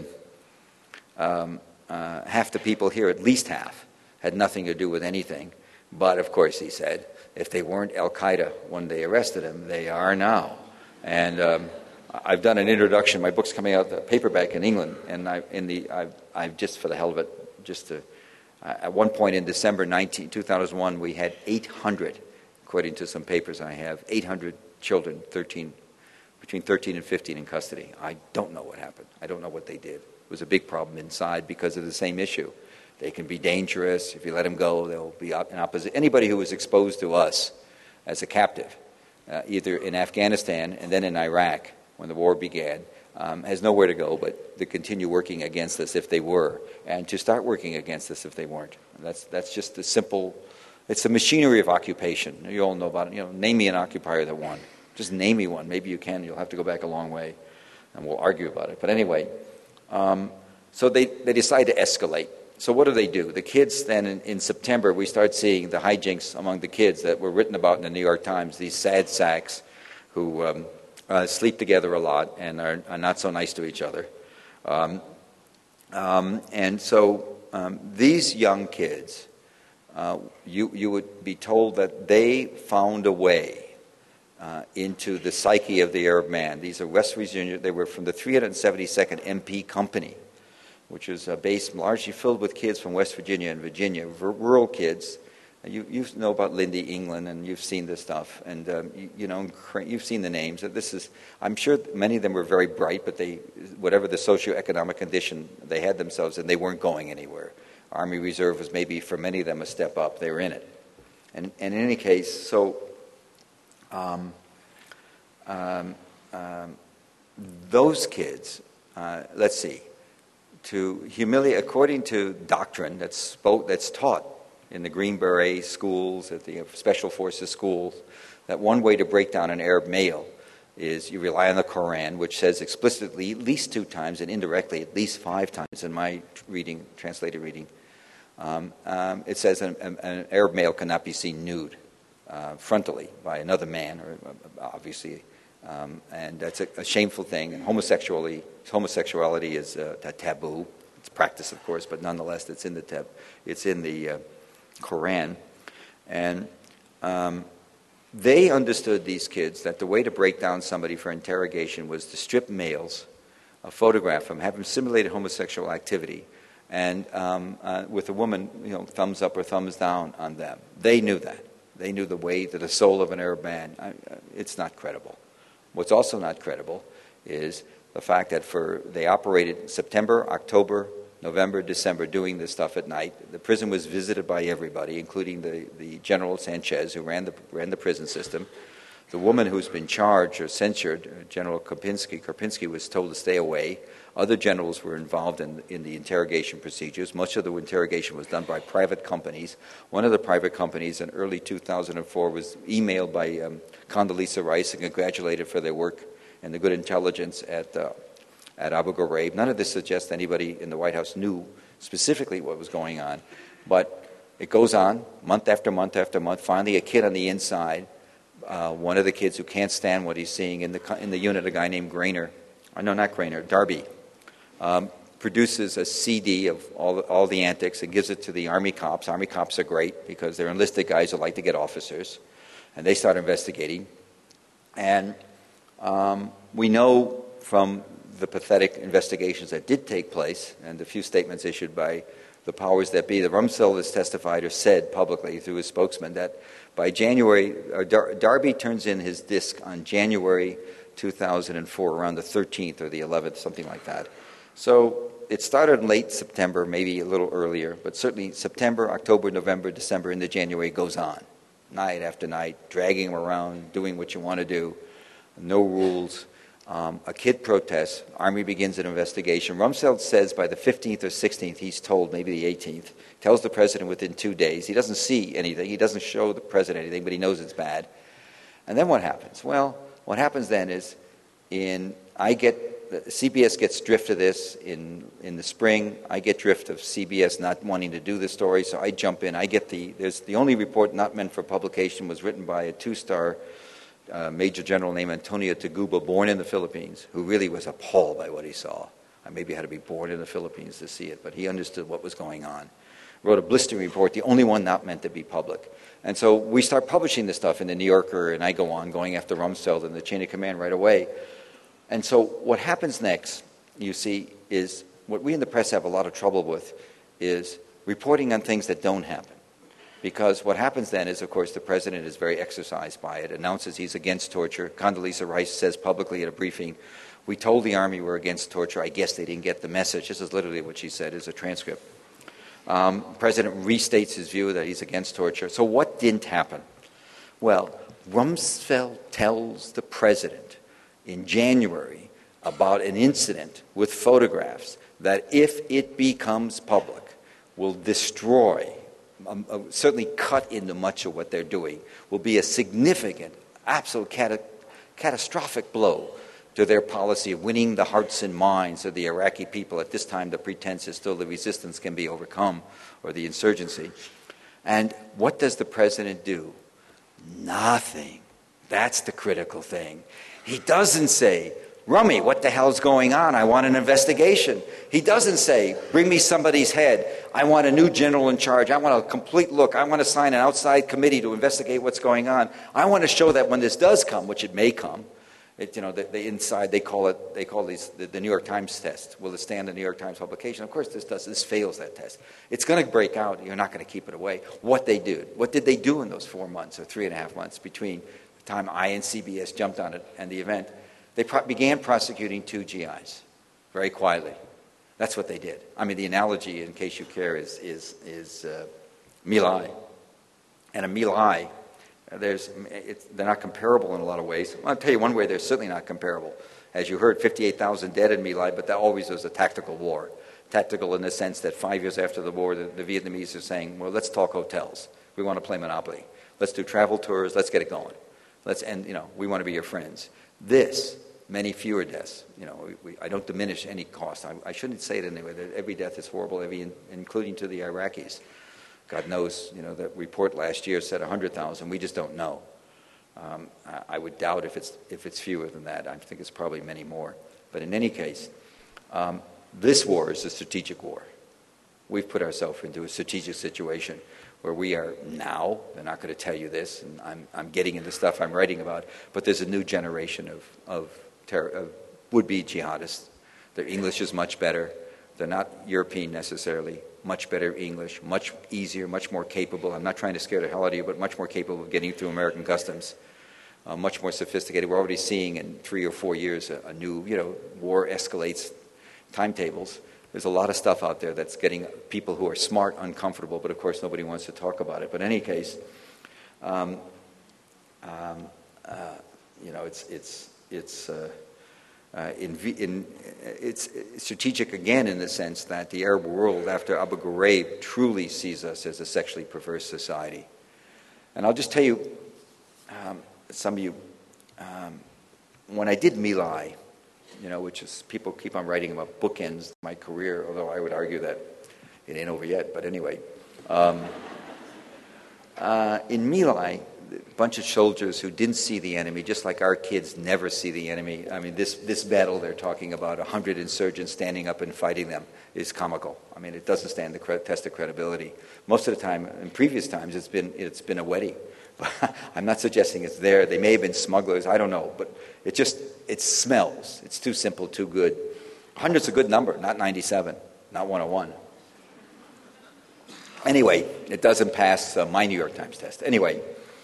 people here, at least half, had nothing to do with anything. But of course, he said, if they weren't Al Qaeda when they arrested him, they are now. And I've done an introduction. My book's coming out, the paperback in England, and I've just for the hell of it, at one point in December 2001, we had 800, according to some papers I have, 800 children, between 13 and 15 in custody. I don't know what happened. I don't know what they did. It was a big problem inside because of the same issue. They can be dangerous. If you let them go, they'll be in opposition. Anybody who was exposed to us as a captive, either in Afghanistan and then in Iraq, when the war began, has nowhere to go but to continue working against us if they were, and to start working against us if they weren't. That's just the simple. It's the machinery of occupation. You all know about it. Name me an occupier that won. Just name me one. Maybe you can. You'll have to go back a long way, and we'll argue about it. But anyway, so they decide to escalate. So what do? The kids then in September, we start seeing the hijinks among the kids that were written about in the New York Times. These sad sacks who sleep together a lot and are not so nice to each other. And so these young kids, you would be told that they found a way into the psyche of the Arab man. These are West Virginia. They were from the 372nd MP Company, which is a base largely filled with kids from West Virginia and Virginia, rural kids. You know about Lindy England, and you've seen this stuff, and you've seen the names. I'm sure many of them were very bright, but whatever the socioeconomic condition they had themselves in, they weren't going anywhere. Army Reserve was maybe for many of them a step up. They were in it, and in any case, so those kids, let's see, to humiliate according to doctrine that's taught in the Green Beret schools, at the Special Forces schools, that one way to break down an Arab male is you rely on the Quran, which says explicitly at least 2 times and indirectly at least 5 times in my reading, translated reading. It says an Arab male cannot be seen nude frontally by another man, or obviously, and that's a shameful thing. And homosexuality is a taboo. It's practice, of course, but nonetheless, it's in the Quran. And they understood, these kids, that the way to break down somebody for interrogation was to strip males, photograph them, have them simulate homosexual activity, and with a woman, thumbs up or thumbs down on them. They knew that. They knew the way to the soul of an Arab man. It's not credible. What's also not credible is the fact that they operated September, October, November, December, doing this stuff at night. The prison was visited by everybody, including the General Sanchez, who ran the prison system. The woman who's been charged or censured, General Karpinski, was told to stay away. Other generals were involved in the interrogation procedures. Much of the interrogation was done by private companies. One of the private companies in early 2004 was emailed by Condoleezza Rice and congratulated for their work and the good intelligence at Abu Ghraib. None of this suggests anybody in the White House knew specifically what was going on. But it goes on, month after month after month. Finally, a kid on the inside, one of the kids who can't stand what he's seeing in the unit, a guy named Darby, produces a CD of all the antics and gives it to the Army cops. Army cops are great because they're enlisted guys who like to get officers. And they start investigating. And we know from the pathetic investigations that did take place and the few statements issued by the powers that be, that Rumsfeld has testified or said publicly through his spokesman that by January, Darby turns in his disc on January 2004, around the 13th or the 11th, something like that. So it started in late September, maybe a little earlier, but certainly September, October, November, December, into January goes on, night after night, dragging him around, doing what you want to do, no rules. A kid protests. Army begins an investigation. Rumsfeld says by the 15th or 16th, he's told, maybe the 18th, tells the president within 2 days. He doesn't see anything. He doesn't show the president anything, but he knows it's bad. And then what happens? Well, what happens then is CBS gets drift of this in the spring. I get drift of CBS not wanting to do the story, so I jump in. There's the only report not meant for publication was written by a 2-star Major General named Antonio Taguba, born in the Philippines, who really was appalled by what he saw. I maybe had to be born in the Philippines to see it, but he understood what was going on. Wrote a blistering report, the only one not meant to be public. And so we start publishing this stuff in the New Yorker, and I go on going after Rumsfeld and the chain of command right away. And so what happens next, you see, is what we in the press have a lot of trouble with is reporting on things that don't happen. Because what happens then is, of course, the president is very exercised by it, announces he's against torture. Condoleezza Rice says publicly at a briefing, we told the Army we're against torture. I guess they didn't get the message. This is literally what she said, is a transcript. The president restates his view that he's against torture. So what didn't happen? Well, Rumsfeld tells the president in January about an incident with photographs that, if it becomes public, will destroy, certainly cut into much of what they're doing, will be a significant, absolute catastrophic blow to their policy of winning the hearts and minds of the Iraqi people. At this time, the pretense is still the resistance can be overcome, or the insurgency. And what does the president do? Nothing. That's the critical thing. He doesn't say, Rummy, what the hell's going on? I want an investigation. He doesn't say, bring me somebody's head. I want a new general in charge. I want a complete look. I want to sign an outside committee to investigate what's going on. I want to show that when this does come, which it may come, The inside, they call these the New York Times test. Will it stand the New York Times publication? Of course, this fails that test. It's going to break out. You're not going to keep it away. What did they do in those 4 months or 3.5 months between the time I and CBS jumped on it and the event? They began prosecuting 2 GIs very quietly. That's what they did. I mean, the analogy, in case you care, is My Lai. And a My Lai, they're not comparable in a lot of ways. I'll tell you one way they're certainly not comparable. As you heard, 58,000 dead in My Lai, but that always was a tactical war. Tactical in the sense that 5 years after the war, the Vietnamese are saying, well, let's talk hotels. We want to play Monopoly. Let's do travel tours. Let's get it going. We want to be your friends. Many fewer deaths. I don't diminish any cost. I shouldn't say it anyway. Every death is horrible, including to the Iraqis. God knows, that report last year said 100,000. We just don't know. I would doubt if it's fewer than that. I think it's probably many more. But in any case, this war is a strategic war. We've put ourselves into a strategic situation where we are now. They're not going to tell you this, and I'm getting into stuff I'm writing about. But there's a new generation of would-be jihadists. Their English is much better. They're not European necessarily. Much better English, much easier, much more capable. I'm not trying to scare the hell out of you, but much more capable of getting through American customs. Much more sophisticated. We're already seeing in 3 or 4 years a new, war escalates timetables. There's a lot of stuff out there that's getting people who are smart uncomfortable, but of course nobody wants to talk about it. But in any case, it's strategic again in the sense that the Arab world after Abu Ghraib truly sees us as a sexually perverse society. And I'll just tell you, some of you, when I did My Lai, which is, people keep on writing about bookends my career, although I would argue that it ain't over yet, but anyway. In My Lai, a bunch of soldiers who didn't see the enemy, just like our kids never see the enemy. I mean, this battle they're talking about, 100 insurgents standing up and fighting them, is comical. I mean, it doesn't stand the test of credibility. Most of the time, in previous times, it's been a wedding. I'm not suggesting it's there. They may have been smugglers. I don't know. But it smells. It's too simple, too good. 100's a good number, not 97, not 101. Anyway, it doesn't pass my New York Times test. Anyway,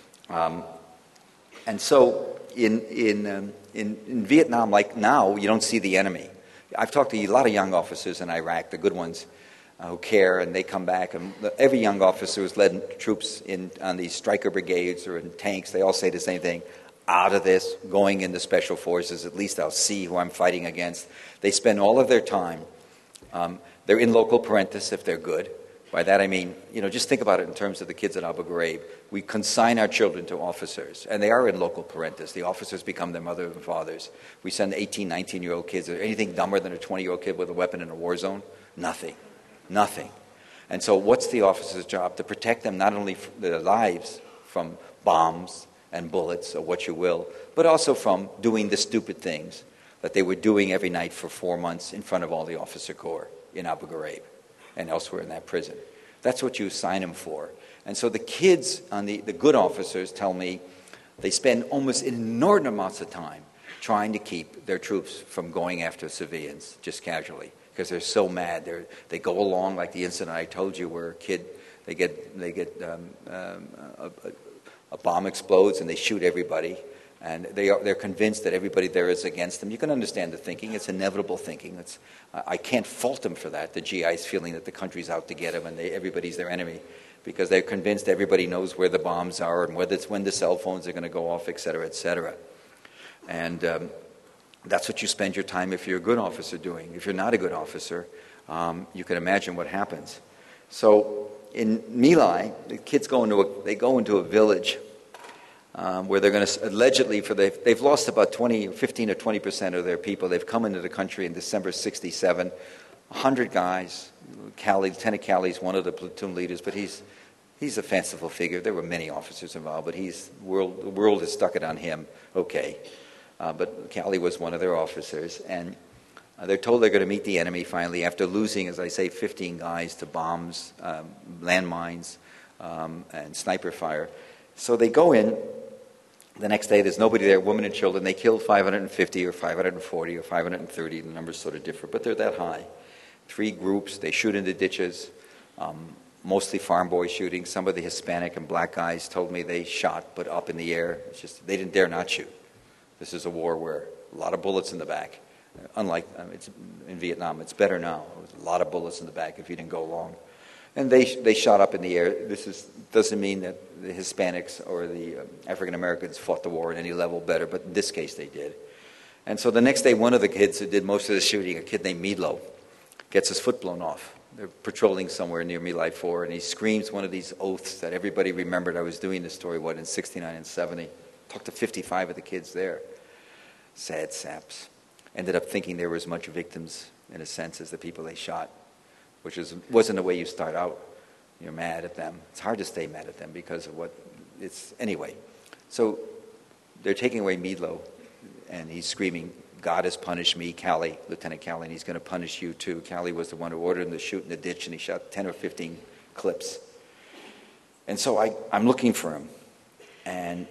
and so in Vietnam, like now, you don't see the enemy. I've talked to a lot of young officers in Iraq, the good ones, who care, and they come back. And every young officer who's led troops on these striker brigades or in tanks, they all say the same thing. Out of this, going into special forces, at least I'll see who I'm fighting against. They spend all of their time. They're in local parentis if they're good. By that I mean, just think about it in terms of the kids at Abu Ghraib. We consign our children to officers, and they are in local parentis. The officers become their mothers and fathers. We send 18, 19-year-old kids. Is there anything dumber than a 20-year-old kid with a weapon in a war zone? Nothing. And so what's the officer's job? To protect them not only their lives from bombs and bullets or what you will, but also from doing the stupid things that they were doing every night for 4 months in front of all the officer corps in Abu Ghraib and elsewhere in that prison. That's what you assign them for. And so the kids, the good officers, tell me they spend almost inordinate amounts of time trying to keep their troops from going after civilians just casually because they're so mad. They go along like the incident I told you where a kid, a bomb explodes and they shoot everybody. And they're convinced that everybody there is against them. You can understand the thinking. It's inevitable thinking. I can't fault them for that, the GIs feeling that the country's out to get them and everybody's their enemy, because they're convinced everybody knows where the bombs are and when the cell phones are going to go off, et cetera, et cetera. And that's what you spend your time, if you're a good officer, doing. If you're not a good officer, you can imagine what happens. So in My Lai, the kids go into a village where they're going to allegedly they've lost about 15 or 20% of their people. They've come into the country in December '67. 100 guys. Lieutenant Calley's one of the platoon leaders, but he's a fanciful figure. There were many officers involved, but the world has stuck it on him. Okay, but Calley was one of their officers, and they're told they're going to meet the enemy finally after losing, as I say, 15 guys to bombs, landmines, and sniper fire. So they go in. The next day, there's nobody there, women and children. They killed 550 or 540 or 530. The numbers sort of differ, but they're that high. 3 groups. They shoot in the ditches, mostly farm boy shooting. Some of the Hispanic and black guys told me they shot, but up in the air. It's just they didn't dare not shoot. This is a war where a lot of bullets in the back. Unlike it's in Vietnam, it's better now. There's a lot of bullets in the back if you didn't go long. And they shot up in the air. Doesn't mean that the Hispanics or the African Americans fought the war at any level better, but in this case they did. And so the next day, one of the kids who did most of the shooting, a kid named Meadlow, gets his foot blown off. They're patrolling somewhere near My Lai 4, and he screams one of these oaths that everybody remembered. I was doing this story, in 69 and 70. Talked to 55 of the kids there. Sad saps. Ended up thinking there were as much victims, in a sense, as the people they shot, which wasn't the way you start out. You're mad at them. It's hard to stay mad at them because of anyway. So they're taking away Meadlow, and he's screaming, God has punished me, Calley, Lieutenant Calley, and he's going to punish you too. Calley was the one who ordered him to shoot in the ditch, and he shot 10 or 15 clips. And so I'm looking for him, and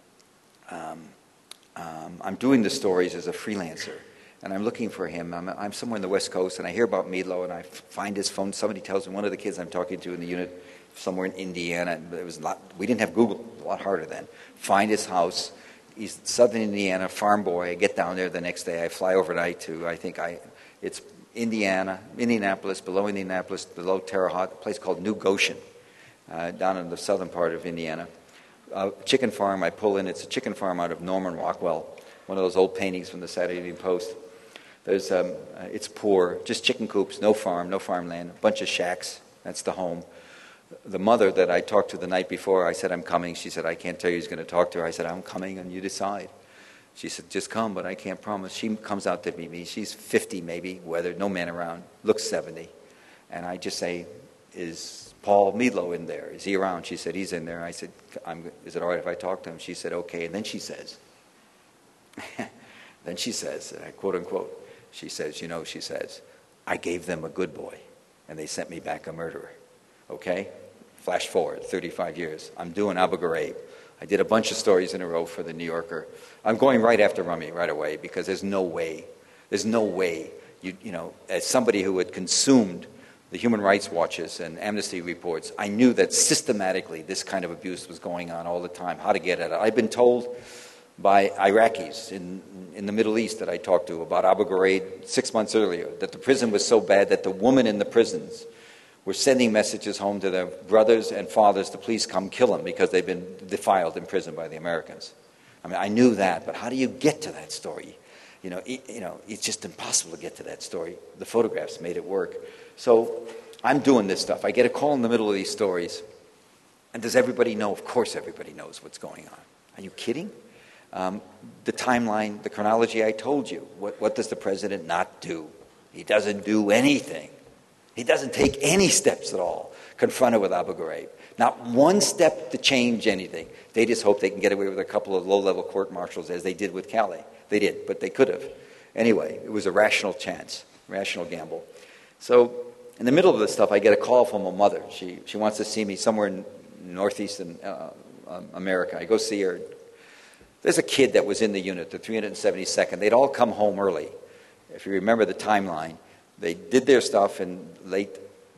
I'm doing the stories as a freelancer, and I'm looking for him. I'm somewhere in the West Coast, and I hear about Meadlow, and I find his phone. Somebody tells me, one of the kids I'm talking to in the unit, somewhere in Indiana. We didn't have Google. It was a lot harder then. Find his house. He's southern Indiana, farm boy. I get down there the next day. I fly overnight to, it's Indianapolis, below Terre Haute, a place called New Goshen, down in the southern part of Indiana. Chicken farm, I pull in. It's a chicken farm out of Norman Rockwell, one of those old paintings from the Saturday Evening Post. It's poor, just chicken coops, no farmland, a bunch of shacks. That's the home. The mother that I talked to the night before, I said, I'm coming. She said, I can't tell you who's going to talk to her. I said, I'm coming, and you decide. She said, just come, but I can't promise. She comes out to meet me. She's 50 maybe, weathered, no man around, looks 70. And I just say, is Paul Meadlow in there? Is he around? She said, he's in there. I said, is it all right if I talk to him? She said, okay. And then she says, quote unquote, she says, I gave them a good boy, and they sent me back a murderer. Okay? Flash forward 35 years. I'm doing Abu Ghraib. I did a bunch of stories in a row for the New Yorker. I'm going right after Rummy right away because there's no way, as somebody who had consumed the Human Rights Watches and Amnesty reports, I knew that systematically this kind of abuse was going on all the time, how to get at it. I've been told by Iraqis in the Middle East that I talked to about Abu Ghraib 6 months earlier, that the prison was so bad that the women in the prisons were sending messages home to their brothers and fathers to please come kill them because they've been defiled in prison by the Americans. I mean, I knew that, but how do you get to that story? It's just impossible to get to that story. The photographs made it work. So I'm doing this stuff. I get a call in the middle of these stories, and does everybody know? Of course everybody knows what's going on. Are you kidding? The timeline, the chronology I told you. What does the president not do? He doesn't do anything. He doesn't take any steps at all, confronted with Abu Ghraib. Not one step to change anything. They just hope they can get away with a couple of low-level court-martials, as they did with Calley. They did, but they could have. Anyway, it was a rational gamble. So in the middle of this stuff, I get a call from a mother. She wants to see me somewhere in northeastern America. I go see her. There's a kid that was in the unit, the 372nd. They'd all come home early. If you remember the timeline, they did their stuff in late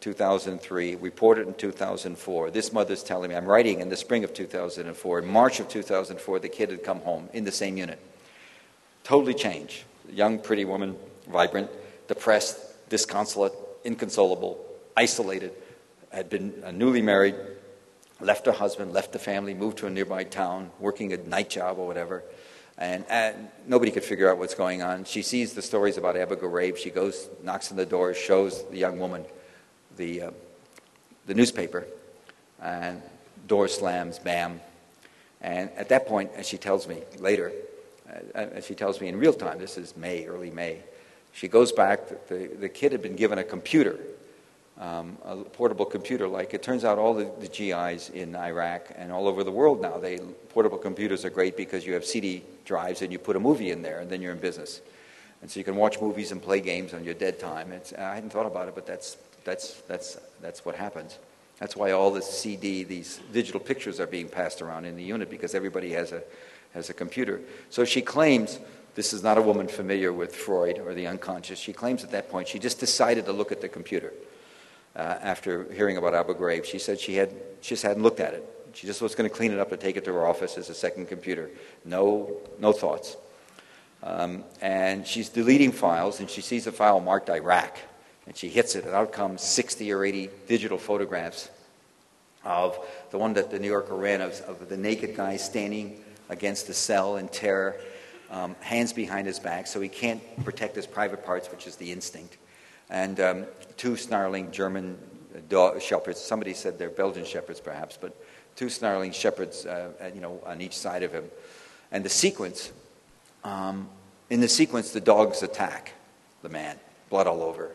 2003, reported in 2004. This mother's telling me, I'm writing in the spring of 2004. In March of 2004, the kid had come home in the same unit. Totally changed. Young, pretty woman, vibrant, depressed, disconsolate, inconsolable, isolated, had been newly married, left her husband, left the family, moved to a nearby town, working a night job or whatever. And nobody could figure out what's going on. She sees the stories about Abu Ghraib. She goes, knocks on the door, shows the young woman the newspaper, and door slams, bam. And at that point, as she tells me later, as she tells me in real time, this is early May, she goes back, the kid had been given a computer, a portable computer. Like it turns out all the GIs in Iraq and all over the world now, portable computers are great because you have CD drives and you put a movie in there and then you're in business. And so you can watch movies and play games on your dead time. I hadn't thought about it, but that's what happens. That's why all this CD, these digital pictures are being passed around in the unit, because everybody has a computer. So she claims, this is not a woman familiar with Freud or the unconscious, she claims at that point she just decided to look at the computer after hearing about Abu Ghraib. She said she just hadn't looked at it. She just was going to clean it up and take it to her office as a second computer. No thoughts. And she's deleting files, and she sees a file marked Iraq, and she hits it, and out comes 60 or 80 digital photographs of the one that the New Yorker ran of the naked guy standing against the cell in terror, hands behind his back, so he can't protect his private parts, which is the instinct. And two snarling German shepherds. Somebody said they're Belgian shepherds, perhaps, but two snarling shepherds, on each side of him. And the sequence, in the sequence, the dogs attack the man, blood all over.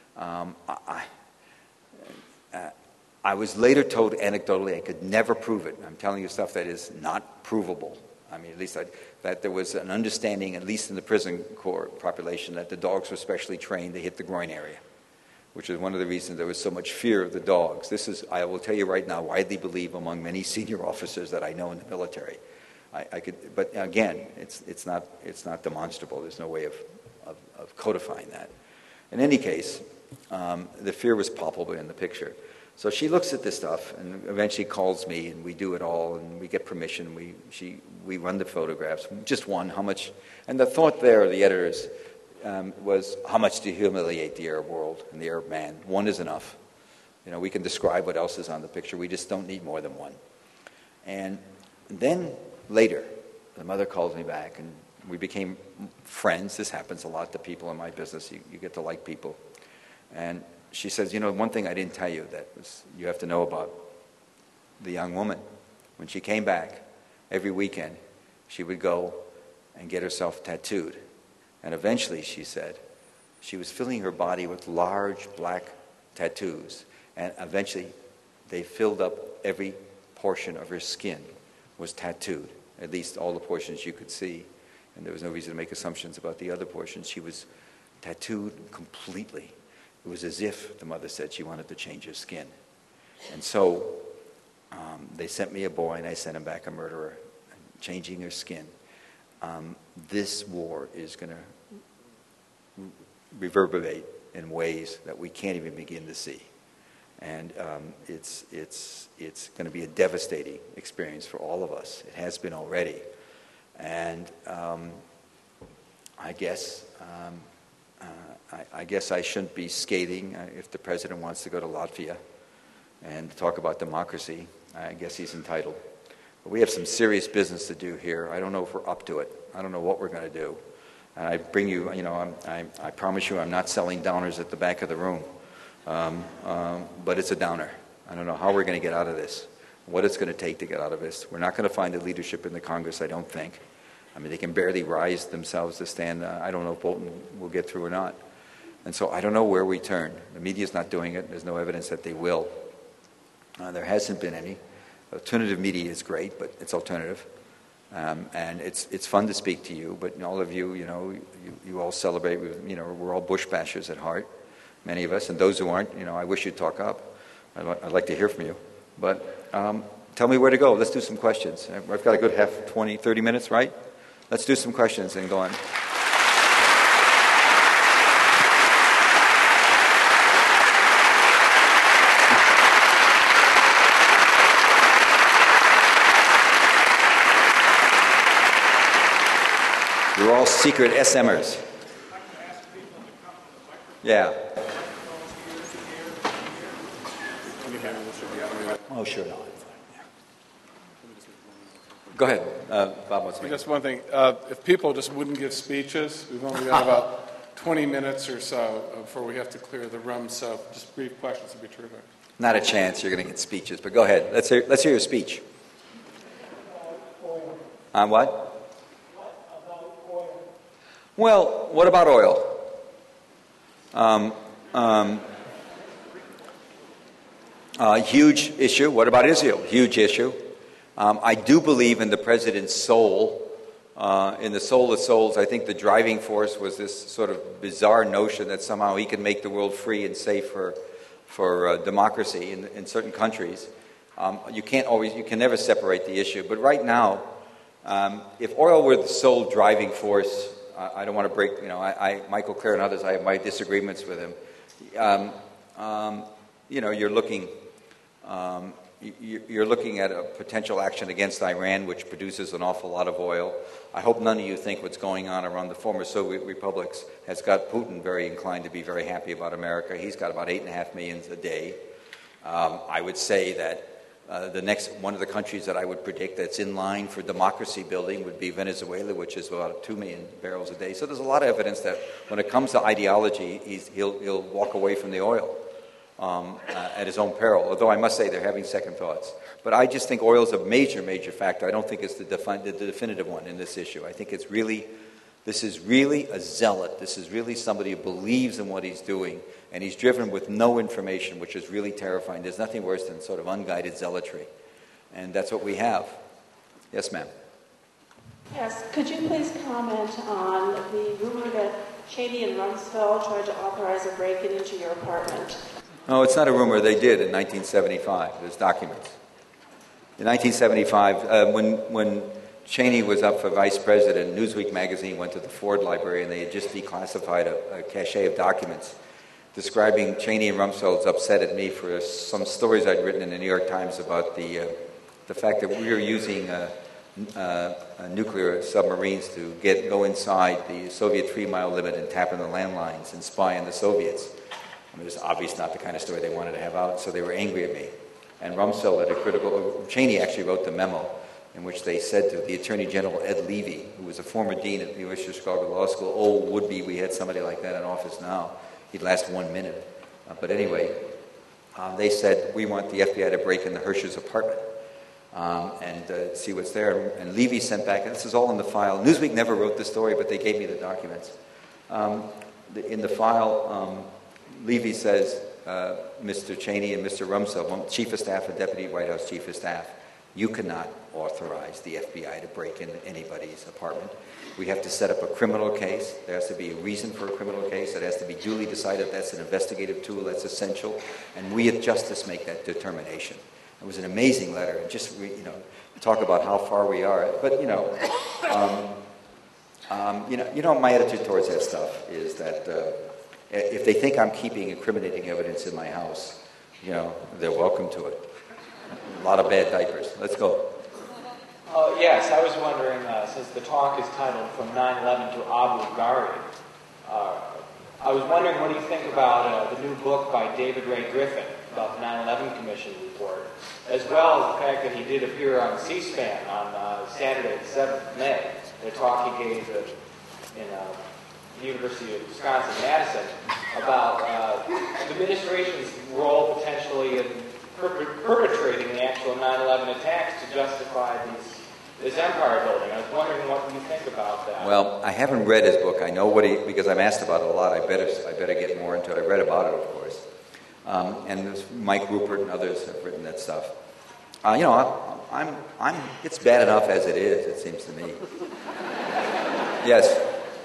I was later told anecdotally, I could never prove it. I'm telling you stuff that is not provable. I mean, at least that there was an understanding, at least in the prison corps population, that the dogs were specially trained to hit the groin area, which is one of the reasons there was so much fear of the dogs. This is, I will tell you right now, widely believed among many senior officers that I know in the military. But again, it's not demonstrable. There's no way of codifying that. In any case, the fear was palpable in the picture. So she looks at this stuff and eventually calls me, and we do it all, and we get permission. We run the photographs, just one. How much? And the thought there of the editors was, how much to humiliate the Arab world and the Arab man? One is enough. We can describe what else is on the picture. We just don't need more than one. And then later, the mother calls me back, and we became friends. This happens a lot to people in my business. You get to like people. And she says, one thing I didn't tell you that you have to know about the young woman. When she came back, every weekend, she would go and get herself tattooed. And eventually, she said, she was filling her body with large black tattoos. And eventually, they filled up every portion of her skin was tattooed, at least all the portions you could see. And there was no reason to make assumptions about the other portions. She was tattooed completely. It was as if, the mother said, she wanted to change her skin. And so they sent me a boy, and I sent him back a murderer, changing her skin. This war is going to reverberate in ways that we can't even begin to see. And it's going to be a devastating experience for all of us. It has been already. And I guess I shouldn't be scathing. If the president wants to go to Latvia and talk about democracy, I guess he's entitled. But we have some serious business to do here. I don't know if we're up to it. I don't know what we're going to do. And I bring you, I promise you I'm not selling downers at the back of the room. But it's a downer. I don't know how we're going to get out of this, what it's going to take to get out of this. We're not going to find the leadership in the Congress, I don't think. I mean, they can barely rise themselves to stand. I don't know if Bolton will get through or not. And so I don't know where we turn. The media's not doing it. There's no evidence that they will. There hasn't been any. Alternative media is great, but it's alternative. And it's fun to speak to you, but all of you, you all celebrate. We're all Bush bashers at heart, many of us. And those who aren't, I wish you'd talk up. I'd like to hear from you. But tell me where to go. Let's do some questions. I've got a good 30 minutes, right? Let's do some questions and go on. You're all secret SMers. Yeah. Oh, sure. No. Go ahead. Bob wants to make just one thing. If people just wouldn't give speeches, we've only got about 20 minutes or so before we have to clear the room, so just brief questions would be terrific. Not a chance you're going to get speeches, but go ahead. Let's hear your speech. On what? Well, what about oil? Huge issue. What about Israel? Huge issue. I do believe in the president's soul. In the soul of souls, I think the driving force was this sort of bizarre notion that somehow he can make the world free and safe for democracy in certain countries. You can never separate the issue. But right now, if oil were the sole driving force, I don't want to break. Michael Clare and others, I have my disagreements with him. You're looking. You're looking at a potential action against Iran, which produces an awful lot of oil. I hope none of you think what's going on around the former Soviet republics has got Putin very inclined to be very happy about America. He's got about 8.5 million a day. I would say that the next one of the countries that I would predict that's in line for democracy building would be Venezuela, which is about 2 million barrels a day. So there's a lot of evidence that when it comes to ideology, he'll walk away from the oil. At his own peril, although I must say they're having second thoughts. But I just think oil is a major, major factor. I don't think it's the definitive one in this issue. I think this is really a zealot. This is really somebody who believes in what he's doing, and he's driven with no information, which is really terrifying. There's nothing worse than sort of unguided zealotry, and that's what we have. Yes, ma'am. Yes, could you please comment on the rumor that Cheney and Rumsfeld tried to authorize a break-in into your apartment? No, it's not a rumor. They did in 1975. There's documents. In 1975, when Cheney was up for vice president, Newsweek magazine went to the Ford Library, and they had just declassified a cache of documents describing Cheney and Rumsfeld's upset at me for some stories I'd written in the New York Times about the fact that we were using nuclear submarines to go inside the Soviet 3-mile limit and tap in the landlines and spy on the Soviets. It was obviously not the kind of story they wanted to have out, so they were angry at me. And Rumsfeld had Cheney actually wrote the memo in which they said to the Attorney General, Ed Levy, who was a former dean at the University of Chicago Law School, oh, would be we had somebody like that in office now. He'd last 1 minute. But anyway, they said, we want the FBI to break into Hersh's apartment and see what's there. And Levy sent back, and this is all in the file. Newsweek never wrote the story, but they gave me the documents. In the file, Levy says, Mr. Cheney and Mr. Rumsfeld, Chief of Staff and Deputy White House Chief of Staff, you cannot authorize the FBI to break into anybody's apartment. We have to set up a criminal case. There has to be a reason for a criminal case. It has to be duly decided. That's an investigative tool. That's essential. And we at Justice make that determination. It was an amazing letter. Just, talk about how far we are. But, my attitude towards that stuff is that if they think I'm keeping incriminating evidence in my house, they're welcome to it. A lot of bad diapers. Let's go. Yes, I was wondering, since the talk is titled From 9/11 to Abu Ghraib, I was wondering what do you think about the new book by David Ray Griffin about the 9/11 Commission report, as well as the fact that he did appear on C-SPAN on Saturday, the 7th of May, the talk he gave in the University of Wisconsin-Madison about the administration's role potentially in perpetrating the actual 9/11 attacks to justify this empire building. I was wondering what you think about that. Well, I haven't read his book. I know because I'm asked about it a lot. I better get more into it. I read about it, of course. And Mike Rupert and others have written that stuff. It's bad enough as it is, it seems to me. Yes.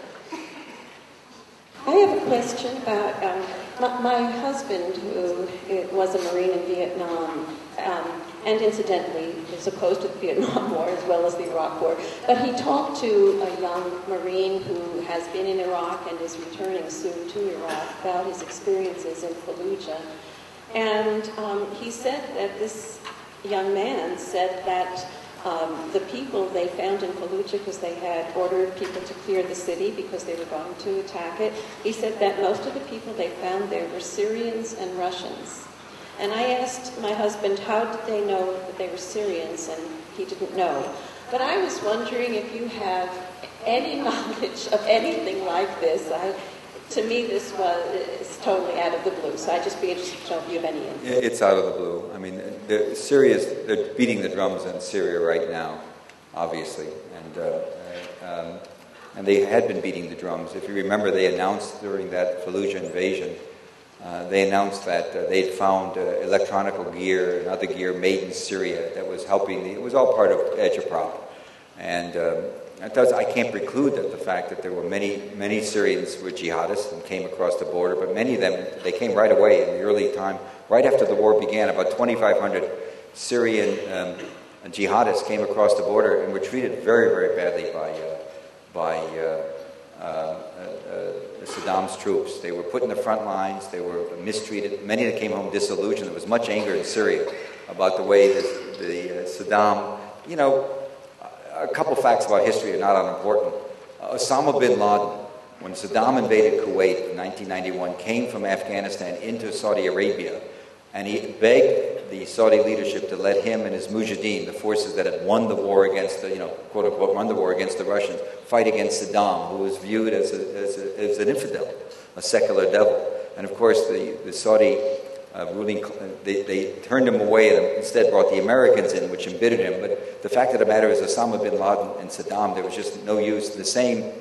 I have a question about my husband, who was a Marine in Vietnam, and incidentally is opposed to the Vietnam War as well as the Iraq War. But he talked to a young Marine who has been in Iraq and is returning soon to Iraq about his experiences in Fallujah. And he said that this young man said that the people they found in Fallujah, because they had ordered people to clear the city because they were going to attack it, he said that most of the people they found there were Syrians and Russians. And I asked my husband, how did they know that they were Syrians? And he didn't know. But I was wondering if you have any knowledge of anything like this. To me, this was totally out of the blue, so I'd just be interested to know if you have any insight. It's out of the blue. I mean, they're beating the drums in Syria right now, obviously, and they had been beating the drums. If you remember, they announced during that Fallujah invasion, they announced that they'd found electronic gear and other gear made in Syria that was helping. It was all part of agitprop. And I can't preclude the fact that there were many Syrians who were jihadists and came across the border, but many of them, they came right away in the early time, right after the war began. About 2,500 Syrian jihadists came across the border and were treated very, very badly by Saddam's troops. They were put in the front lines. They were mistreated. Many that came home disillusioned. There was much anger in Syria about the way Saddam, a couple facts about history are not unimportant. Osama bin Laden, when Saddam invaded Kuwait in 1991, came from Afghanistan into Saudi Arabia, and he begged the Saudi leadership to let him and his Mujahideen, the forces that had won the war against the, quote unquote, won the war against the Russians, fight against Saddam, who was viewed as an infidel, a secular devil. And of course, the Saudi ruling, they turned him away and instead brought the Americans in, which embittered him. But the fact of the matter is, Osama bin Laden and Saddam, there was just no use. The same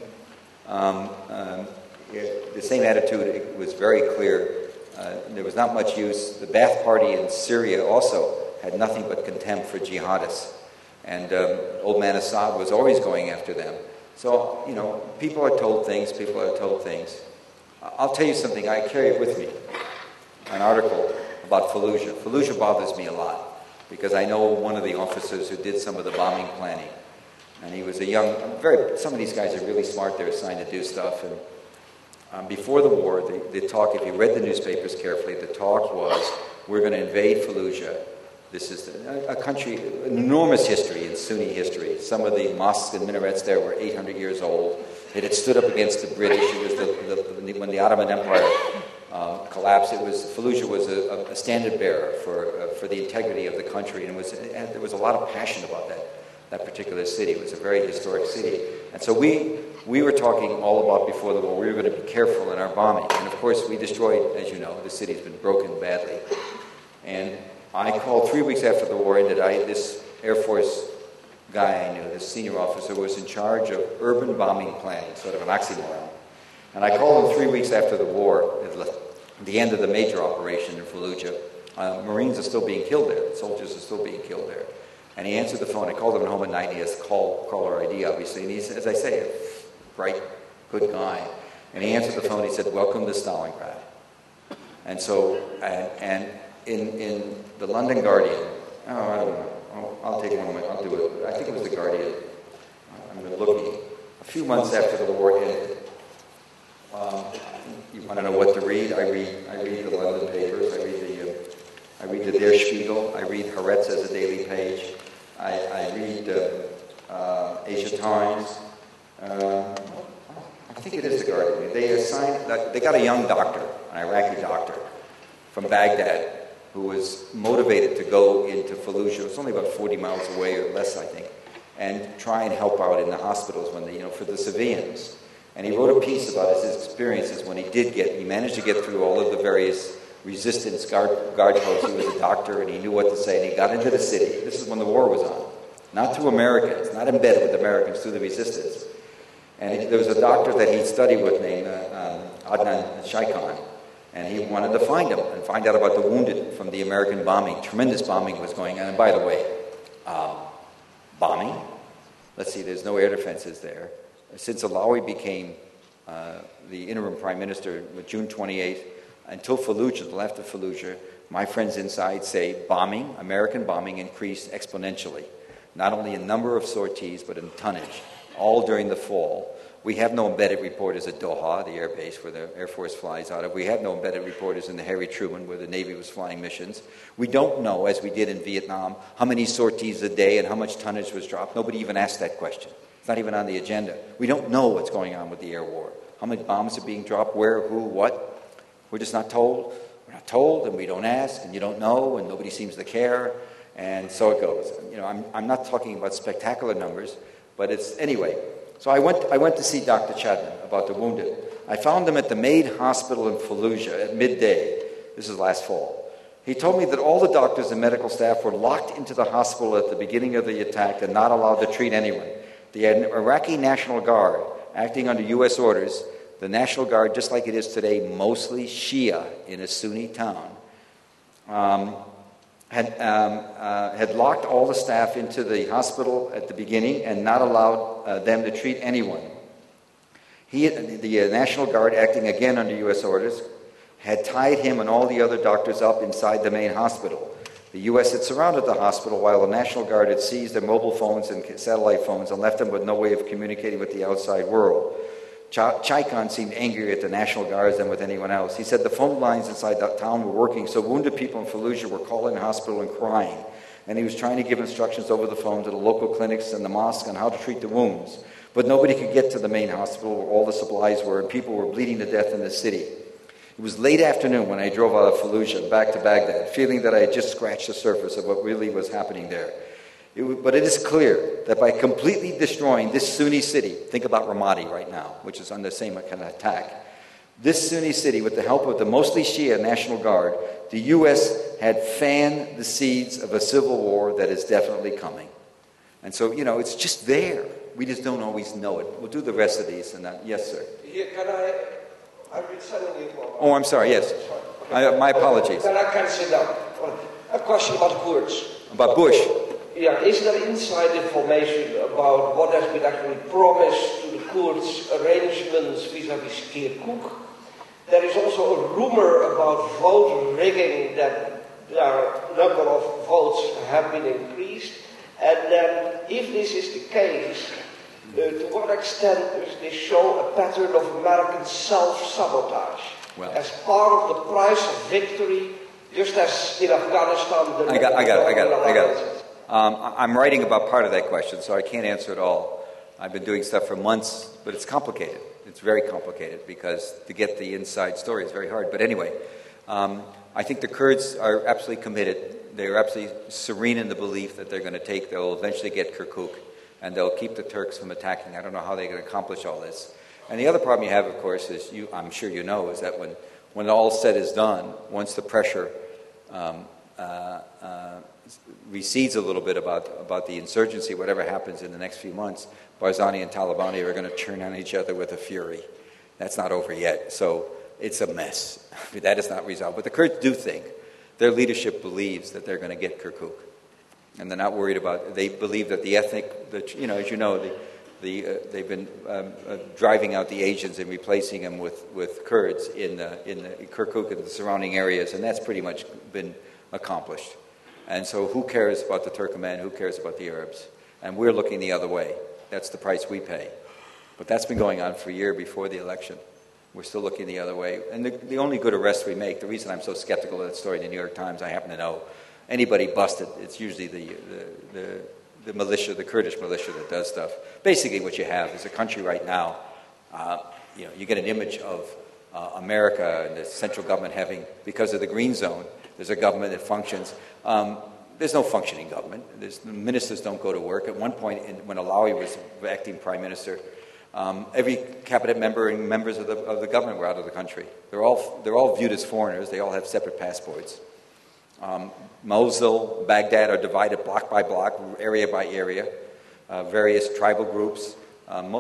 attitude was very clear. There was not much use. The Ba'ath Party in Syria also had nothing but contempt for jihadists. And old man Assad was always going after them. So, people are told things, I'll tell you something, I carry it with me. An article about Fallujah. Fallujah bothers me a lot because I know one of the officers who did some of the bombing planning. And he was some of these guys are really smart, they're assigned to do stuff. And before the war, the talk, if you read the newspapers carefully, the talk was, we're going to invade Fallujah. This is a country, an enormous history in Sunni history. Some of the mosques and minarets there were 800 years old. It had stood up against the British. It was when the Ottoman Empire collapsed. Fallujah was a standard bearer for the integrity of the country, and there was a lot of passion about that particular city. It was a very historic city. And so we were talking all about before the war, we were going to be careful in our bombing. And of course, we destroyed, as you know, the city's been broken badly. And I called 3 weeks after the war ended. This Air Force guy I knew, this senior officer, was in charge of urban bombing planning, sort of an oxymoron. And I called him 3 weeks after the war, at the end of the major operation in Fallujah. Marines are still being killed there. Soldiers are still being killed there. And he answered the phone. I called him at home at night, and he has caller ID, obviously. And he's, as I say, a bright, good guy. And he answered the phone. He said, "Welcome to Stalingrad." And so, and in the London Guardian, I don't know. I'll take one moment. I'll do it. I think it was the Guardian. I'm looking. A few months after the war ended. You want to know what to read? I read the London papers. I read the Der Spiegel. I read Haaretz as a daily page. I read Asia Times. I think it is the Guardian. They got a young doctor, an Iraqi doctor, from Baghdad, who was motivated to go into Fallujah. It's only about 40 miles away or less, I think, and try and help out in the hospitals when for the civilians. And he wrote a piece about his experiences when he managed to get through all of the various resistance guard posts. He was a doctor and he knew what to say, and he got into the city. This is when the war was on. Not through Americans, not embedded with Americans, through the resistance. And there was a doctor that he studied with named Adnan Shaikhan, and he wanted to find him and find out about the wounded from the American bombing. Tremendous bombing was going on. And by the way, bombing? Let's see, there's no air defenses there. Since Alawi became the interim prime minister on June 28th, until Fallujah, the left of Fallujah, my friends inside say American bombing increased exponentially, not only in number of sorties, but in tonnage, all during the fall. We have no embedded reporters at Doha, the air base where the Air Force flies out of. We have no embedded reporters in the Harry Truman, where the Navy was flying missions. We don't know, as we did in Vietnam, how many sorties a day and how much tonnage was dropped. Nobody even asked that question. It's not even on the agenda. We don't know what's going on with the air war. How many bombs are being dropped, where, who, what. We're just not told. We're not told, and we don't ask, and you don't know, and nobody seems to care. And so it goes. I'm not talking about spectacular numbers, but it's anyway. So I went to see Dr. Chadman about the wounded. I found him at the Maid Hospital in Fallujah at midday. This is last fall. He told me that all the doctors and medical staff were locked into the hospital at the beginning of the attack and not allowed to treat anyone. The Iraqi National Guard, acting under U.S. orders, the National Guard, just like it is today, mostly Shia in a Sunni town, had locked all the staff into the hospital at the beginning and not allowed them to treat anyone. The National Guard, acting again under U.S. orders, had tied him and all the other doctors up inside the main hospital. The U.S. had surrounded the hospital while the National Guard had seized their mobile phones and satellite phones and left them with no way of communicating with the outside world. Chaikan seemed angrier at the National Guards than with anyone else. He said the phone lines inside that town were working, so wounded people in Fallujah were calling the hospital and crying. And he was trying to give instructions over the phone to the local clinics and the mosque on how to treat the wounds. But nobody could get to the main hospital where all the supplies were, and people were bleeding to death in the city. It was late afternoon when I drove out of Fallujah back to Baghdad, feeling that I had just scratched the surface of what really was happening there. But it is clear that by completely destroying this Sunni city, think about Ramadi right now, which is under the same kind of attack, this Sunni city, with the help of the mostly Shia National Guard, the U.S. had fanned the seeds of a civil war that is definitely coming. And so, it's just there. We just don't always know it. We'll do the rest of these. And yes, sir. Here, I've been sending you for... Oh, I'm sorry, yes. My apologies. Then I can sit down. A question about Kurds. About Bush. Yeah, is there inside information about what has been actually promised to the Kurds, arrangements vis-à-vis Kirkuk? There is also a rumor about vote rigging, that their number of votes have been increased. And then, if this is the case, to what extent does this show a pattern of American self-sabotage? Well, as part of the price of victory, just as in Afghanistan... I got it. I'm writing about part of that question, so I can't answer it all. I've been doing stuff for months, but it's complicated. It's very complicated because to get the inside story is very hard. But anyway, I think the Kurds are absolutely committed. They're absolutely serene in the belief that they'll eventually get Kirkuk, and they'll keep the Turks from attacking. I don't know how they're going to accomplish all this. And the other problem you have, of course, is I'm sure you know, is that when all said is done, once the pressure recedes a little bit about the insurgency, whatever happens in the next few months, Barzani and Talabani are going to turn on each other with a fury. That's not over yet. So it's a mess. That is not resolved. But the Kurds do think, their leadership believes that they're going to get Kirkuk. And they're not worried about, they believe that the ethnic, as you know, they've been driving out the Asians and replacing them with Kurds in Kirkuk and the surrounding areas, and that's pretty much been accomplished. And so who cares about the Turkmen? Who cares about the Arabs? And we're looking the other way. That's the price we pay. But that's been going on for a year before the election. We're still looking the other way. And the only good arrest we make, the reason I'm so skeptical of that story in the New York Times, I happen to know, anybody busted, it's usually the militia, the Kurdish militia that does stuff. Basically what you have is a country right now, you get an image of America and the central government having, because of the green zone, there's a government that functions. There's no functioning government. The ministers don't go to work. At one point, when Alawi was acting prime minister, every cabinet member and members of the government were out of the country. They're all viewed as foreigners. They all have separate passports. Mosul, Baghdad are divided block by block, area by area. Various tribal groups and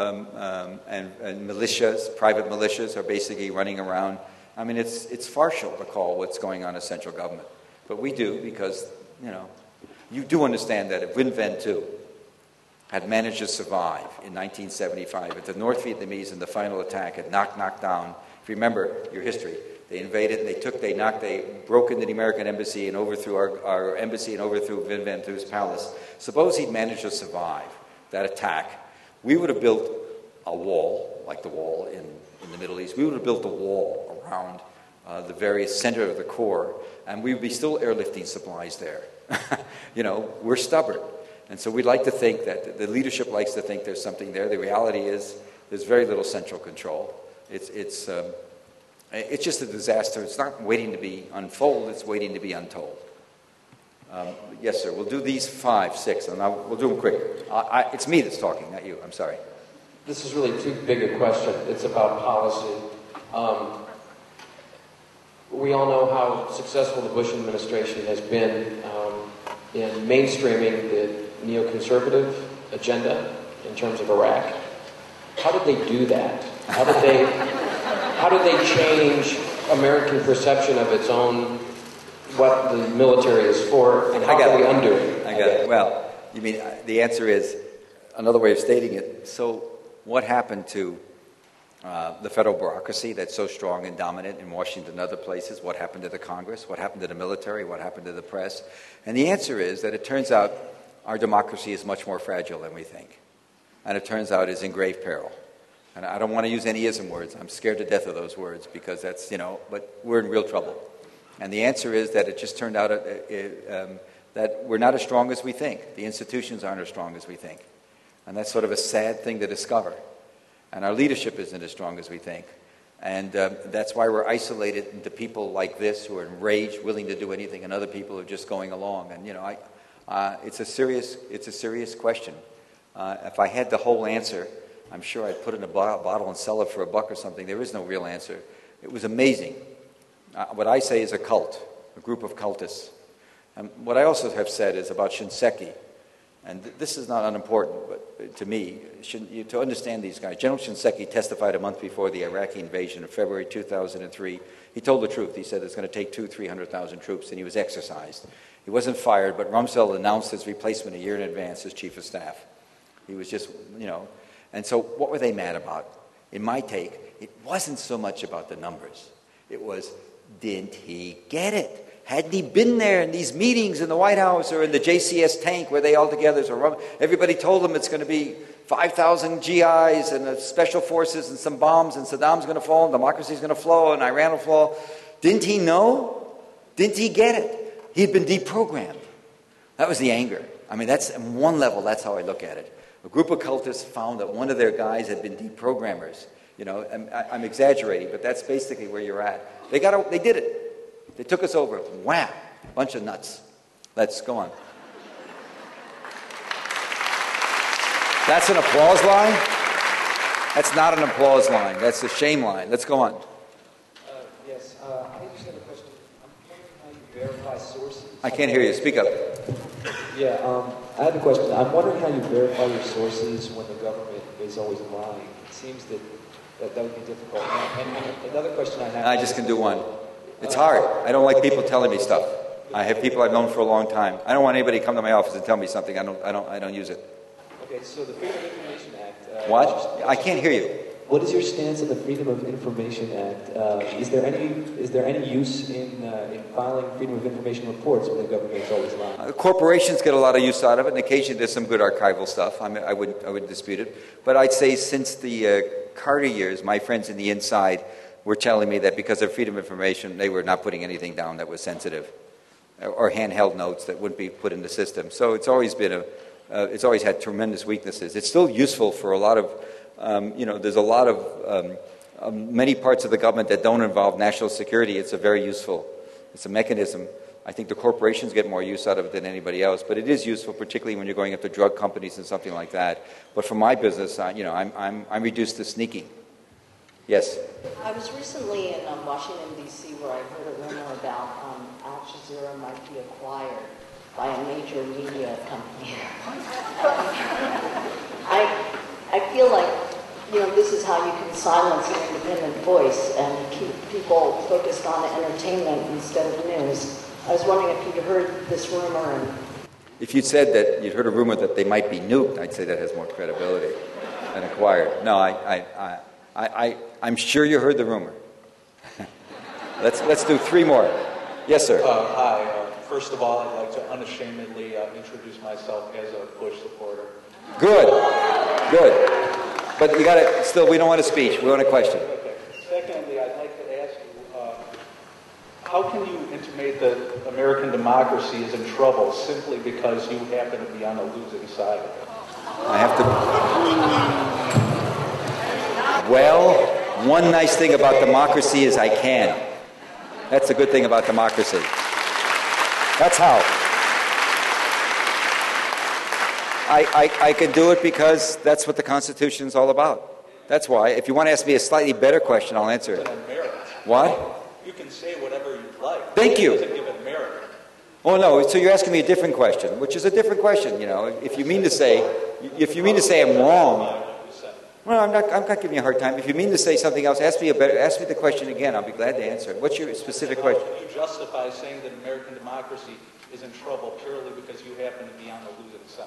militias, private militias, are basically running around. I mean, it's farcical to call what's going on as central government. But we do because, you do understand that if Vinh Van Thu had managed to survive in 1975, if the North Vietnamese in the final attack had knocked down, if you remember your history, they invaded, they broke into the American embassy and overthrew our embassy and overthrew Vinh Van Thu's palace. Suppose he'd managed to survive that attack. We would have built a wall, like the wall in the Middle East. We would have built a wall around the various center of the core, and we would be still airlifting supplies there. We're stubborn. And so we'd like to think that the leadership likes to think there's something there. The reality is there's very little central control. It's just a disaster. It's not waiting to be unfolded. It's waiting to be untold. Yes, sir. We'll do these 5, 6, and we'll do them quick. It's me that's talking, not you. I'm sorry. This is really too big a question. It's about policy. We all know how successful the Bush administration has been in mainstreaming the neoconservative agenda in terms of Iraq. How did they do that? How did they change American perception of its own what the military is for and how can we undo it? I got it. Well, you mean the answer is another way of stating it. So what happened to the federal bureaucracy that's so strong and dominant in Washington and other places? What happened to the Congress? What happened to the military? What happened to the press? And the answer is that it turns out our democracy is much more fragile than we think. And it turns out it's in grave peril. And I don't want to use any ism words. I'm scared to death of those words because that's, but we're in real trouble. And the answer is that it just turned out that we're not as strong as we think. The institutions aren't as strong as we think. And that's sort of a sad thing to discover. And our leadership isn't as strong as we think. And that's why we're isolated into people like this who are enraged, willing to do anything, and other people who are just going along. And, it's a serious question. If I had the whole answer, I'm sure I'd put it in a bottle and sell it for $1 or something. There is no real answer. It was amazing. What I say is a cult, a group of cultists. And what I also have said is about Shinseki, and this is not unimportant, but to me, to understand these guys. General Shinseki testified a month before the Iraqi invasion of February 2003. He told the truth. He said it's going to take 300,000 troops, and he was exercised. He wasn't fired, but Rumsfeld announced his replacement a year in advance as chief of staff. He was just, And so what were they mad about? In my take, it wasn't so much about the numbers. It was, didn't he get it? Hadn't he been there in these meetings in the White House or in the JCS tank where they all together, everybody told him it's going to be 5,000 GIs and special forces and some bombs and Saddam's going to fall and democracy's going to flow and Iran will fall. Didn't he know? Didn't he get it? He'd been deprogrammed. That was the anger. I mean, that's on one level, that's how I look at it. A group of cultists found that one of their guys had been deprogrammers. I'm exaggerating, but that's basically where you're at. They did it. They took us over. Wham! Bunch of nuts. Let's go on. That's an applause line? That's not an applause line. That's a shame line. Let's go on. Yes, I just have a question. I'm wondering how you verify sources. I can't hear you. Speak up. Yeah, I have a question. I'm wondering how you verify your sources when the government is always lying. It seems that would be difficult. And another question I have... I just can do one. It's hard. I don't like people telling me stuff. I have people I've known for a long time. I don't want anybody to come to my office and tell me something. I don't use it. Okay, so the Freedom of Information Act... What? I can't hear you. What is your stance on the Freedom of Information Act? Is there any use in filing Freedom of Information reports when the government is always lying? Corporations get a lot of use out of it, and occasionally there's some good archival stuff. I wouldn't dispute it. But I'd say since the Carter years, my friends in the inside were telling me that because of freedom of information, they were not putting anything down that was sensitive, or handheld notes that wouldn't be put in the system. So it's always been it's always had tremendous weaknesses. It's still useful for a lot of, there's a lot of many parts of the government that don't involve national security. It's a mechanism. I think the corporations get more use out of it than anybody else, but it is useful, particularly when you're going after drug companies and something like that. But for my business, I'm reduced to sneaking. Yes. I was recently in Washington, D.C., where I heard a rumor about Al Jazeera might be acquired by a major media company. I feel like, this is how you can silence an independent voice and keep people focused on entertainment instead of news. I was wondering if you'd heard this rumor. And if you'd said that you'd heard a rumor that they might be nuked, I'd say that has more credibility than acquired. No, I'm sure you heard the rumor. Let's do 3 more. Yes, sir. Hi. First of all, I'd like to unashamedly introduce myself as a Bush supporter. Good. But you got to still. We don't want a speech. We want a question. Okay. Secondly, I'd like to ask you, how can you intimate that American democracy is in trouble simply because you happen to be on the losing side of it? I have to. Well, one nice thing about democracy is I can. That's a good thing about democracy. That's how. I can do it because that's what the Constitution's all about. That's why. If you want to ask me a slightly better question, I'll answer it. What? You can say whatever you'd like. Thank you. It doesn't give it merit. Oh no, so you're asking me a different question, which is a different question. If you mean to say I'm wrong. Well, I'm not giving you a hard time. If you mean to say something else, ask me the question again. I'll be glad to answer it. What's your specific question? Can you justify saying that American democracy is in trouble purely because you happen to be on the losing side?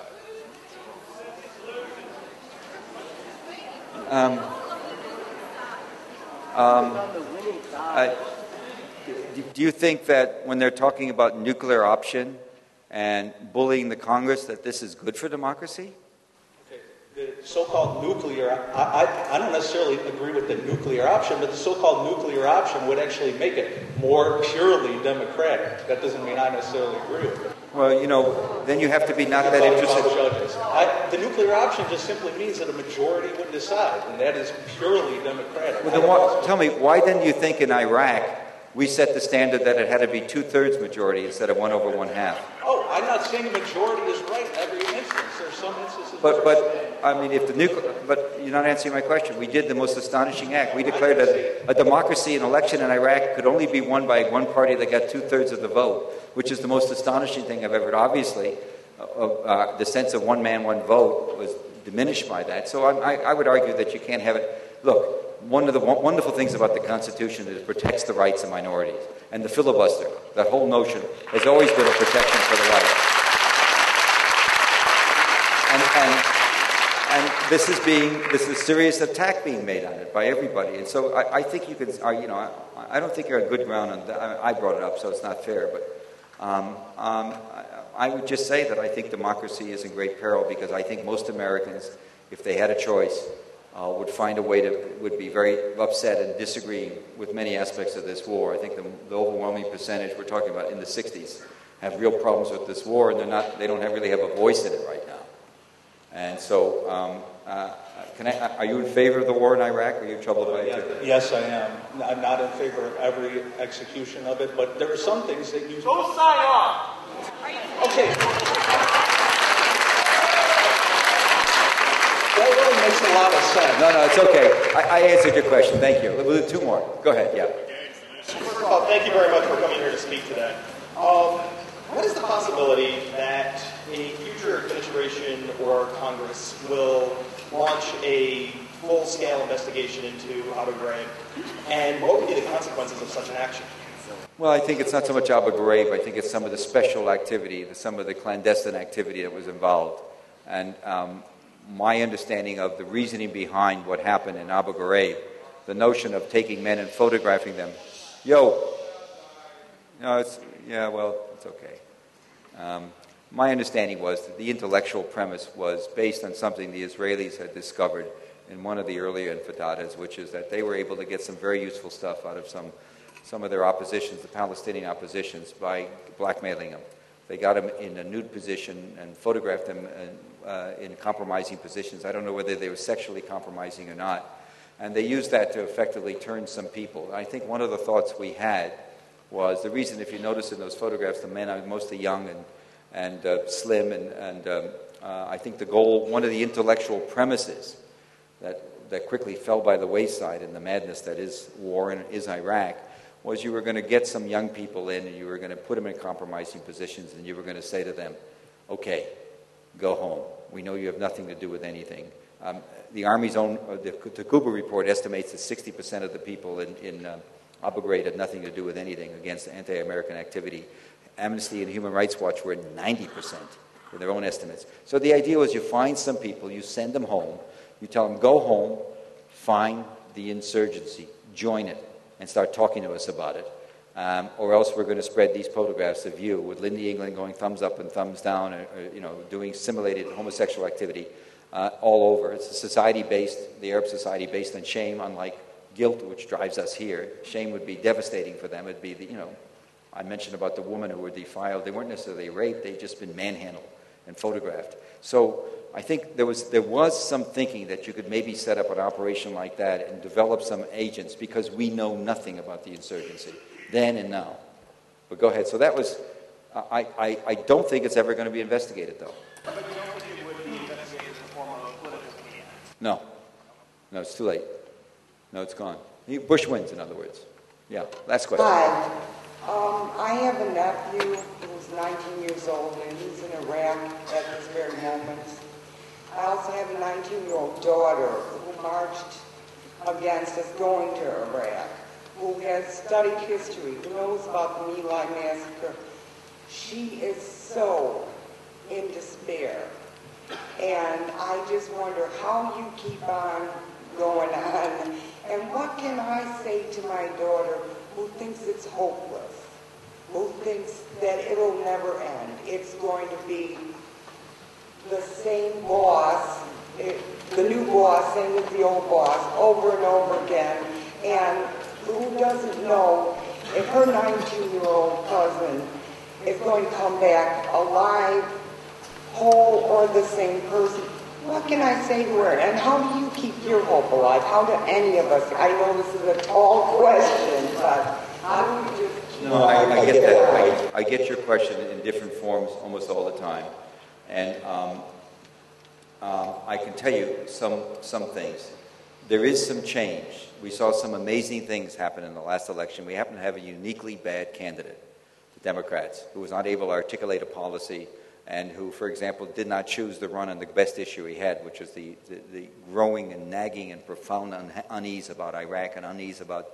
Do you think that when they're talking about nuclear option and bullying the Congress, that this is good for democracy? The so-called nuclear, I don't necessarily agree with the nuclear option, but the so-called nuclear option would actually make it more purely democratic. That doesn't mean I necessarily agree with it. Well, then you have to be not that interested. Judges. The nuclear option just simply means that a majority would decide, and that is purely democratic. Well, then tell me, why then do you think in Iraq we set the standard that it had to be 2/3 majority instead of 1 over 1/2? Oh, I'm not saying a majority is right in every instance. There are some instances. But I mean, but you're not answering my question. We did the most astonishing act. We declared that a democracy, an election in Iraq could only be won by one party that got 2/3 of the vote, which is the most astonishing thing I've ever heard. Obviously, the sense of one man, one vote was diminished by that. So I would argue that you can't have it. Look. One of the wonderful things about the Constitution is it protects the rights of minorities. And the filibuster, that whole notion, has always been a protection for the rights. And this is a serious attack being made on it by everybody. And so I think you can, I don't think you're on good ground on that. I brought it up, so it's not fair. But I would just say that I think democracy is in great peril because I think most Americans, if they had a choice, would be very upset and disagreeing with many aspects of this war. I think the overwhelming percentage we're talking about in the 60s have real problems with this war, and they don't really have a voice in it right now. And so, are you in favor of the war in Iraq? Or are you troubled by it too? Yes, I am. I'm not in favor of every execution of it, but there are some things that you. Go sign on. Okay. That really makes a lot of sense. No, it's okay. I answered your question. Thank you. We'll do 2 more. Go ahead, yeah. First of all, thank you very much for coming here to speak today. What is the possibility that a future administration or Congress will launch a full-scale investigation into Abu Ghraib? And what would be the consequences of such an action? Well, I think it's not so much Abu Ghraib. I think it's some of the special activity, some of the clandestine activity that was involved. And my understanding of the reasoning behind what happened in Abu Ghraib, the notion of taking men and photographing them. It's okay. My understanding was that the intellectual premise was based on something the Israelis had discovered in one of the earlier intifadas, which is that they were able to get some very useful stuff out of some of their oppositions, the Palestinian oppositions, by blackmailing them. They got them in a nude position and photographed them in compromising positions. I don't know whether they were sexually compromising or not. And they used that to effectively turn some people. I think one of the thoughts we had was the reason, if you notice in those photographs, the men are mostly young and slim. And I think the goal, one of the intellectual premises that quickly fell by the wayside in the madness that is war and is Iraq, was you were going to get some young people in and you were going to put them in compromising positions and you were going to say to them, okay, go home. We know you have nothing to do with anything. The Army's own, the Takuba report estimates that 60% of the people in Abu Ghraib had nothing to do with anything against anti-American activity. Amnesty and Human Rights Watch were at 90% in their own estimates. So the idea was you find some people, you send them home, you tell them, go home, find the insurgency, join it, and start talking to us about it. Or else we're going to spread these photographs of you with Lindy England going thumbs up and thumbs down, or doing simulated homosexual activity all over. It's a society-based, the Arab society based on shame, unlike guilt, which drives us here. Shame would be devastating for them. It'd be, I mentioned about the woman who were defiled. They weren't necessarily raped. They'd just been manhandled and photographed. So I think there was some thinking that you could maybe set up an operation like that and develop some agents because we know nothing about the insurgency then and now. But go ahead. So that was, I don't think it's ever going to be investigated, though. But you don't think it would be investigated in the form of a political media? No, it's too late. No, it's gone. Bush wins, in other words. Yeah, last question. Hi. I have a nephew who's 19 years old, and he's in Iraq at this very moment. I also have a 19-year-old daughter whom marched against us going to Iraq, who has studied history, who knows about the My Lai massacre. She is so in despair. And I just wonder how you keep on going on. And what can I say to my daughter who thinks it's hopeless, who thinks that it'll never end? It's going to be the same boss, the new boss, same with the old boss, over and over again. And who doesn't know if her 19-year-old cousin is going to come back alive, whole, or the same person? What can I say to her? And how do you keep your hope alive? How do any of us? I know this is a tall question, but how do we just keep I get that. I get your question in different forms almost all the time. And I can tell you some things. There is some change. We saw some amazing things happen in the last election. We happen to have a uniquely bad candidate, the Democrats, who was not able to articulate a policy and who, for example, did not choose to run on the best issue he had, which was the growing and nagging and profound unease about Iraq and unease about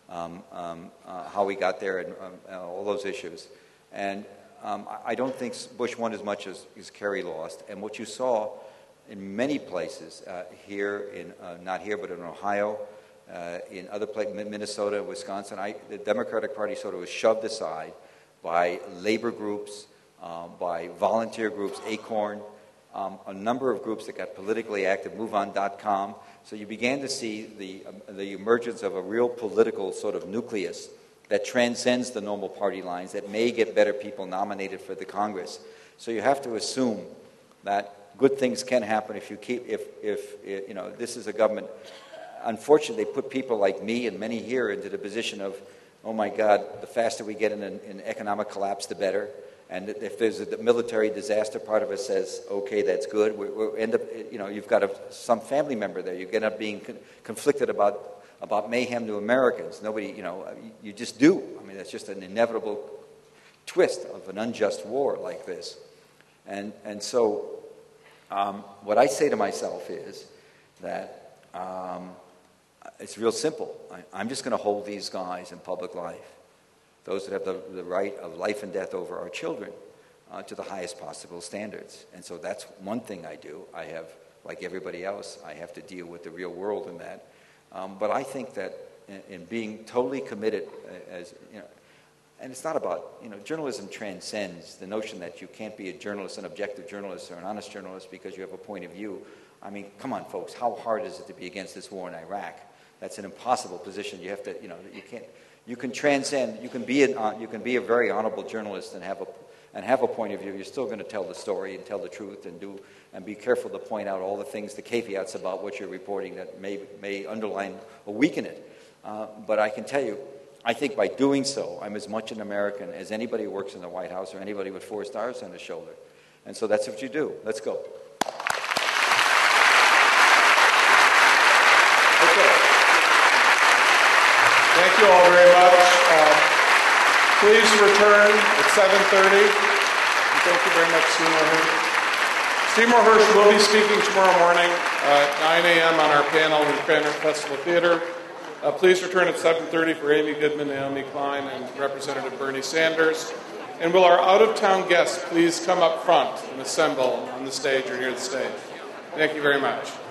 how we got there and all those issues. And I don't think Bush won as much as Kerry lost. And what you saw in many places, here in, not here, but in Ohio, in other places, Minnesota, Wisconsin, the Democratic Party sort of was shoved aside by labor groups, by volunteer groups, Acorn, a number of groups that got politically active, MoveOn.com. So you began to see the emergence of a real political sort of nucleus that transcends the normal party lines, that may get better people nominated for the Congress. So you have to assume that good things can happen if you keep, if you know, this is a government. Unfortunately, they put people like me and many here into the position of, oh my God, the faster we get in an economic collapse, the better. And if there's a military disaster, part of us says, okay, that's good. We end up, you know, you've got some family member there. You end up being conflicted about mayhem to Americans. Nobody, you know, you just do. I mean, that's just an inevitable twist of an unjust war like this. And so what I say to myself is that it's real simple. I'm just going to hold these guys in public life, those that have the right of life and death over our children, to the highest possible standards. And so that's one thing I do. I have, like everybody else, I have to deal with the real world in that. But I think that in being totally committed, as you know, and it's not about, you know, journalism transcends the notion that you can't be a journalist, an objective journalist, or an honest journalist because you have a point of view. I mean, come on, folks, how hard is it to be against this war in Iraq? That's an impossible position. You have to, you know, you can't. You can transcend. You can be a very honorable journalist and have a point of view. You're still going to tell the story and tell the truth and be careful to point out all the things, the caveats about what you're reporting that may underline or weaken it. But I can tell you, I think by doing so, I'm as much an American as anybody who works in the White House or anybody with 4 stars on his shoulder. And so that's what you do. Let's go. Thank you all very much. Please return at 7:30. Thank you very much, Seymour Hersh. Seymour Hersh will be speaking tomorrow morning at 9 a.m. on our panel in the Cranbrook Festival Theater. Please return at 7:30 for Amy Goodman, Naomi Klein, and Representative Bernie Sanders. And will our out-of-town guests please come up front and assemble on the stage or near the stage? Thank you very much.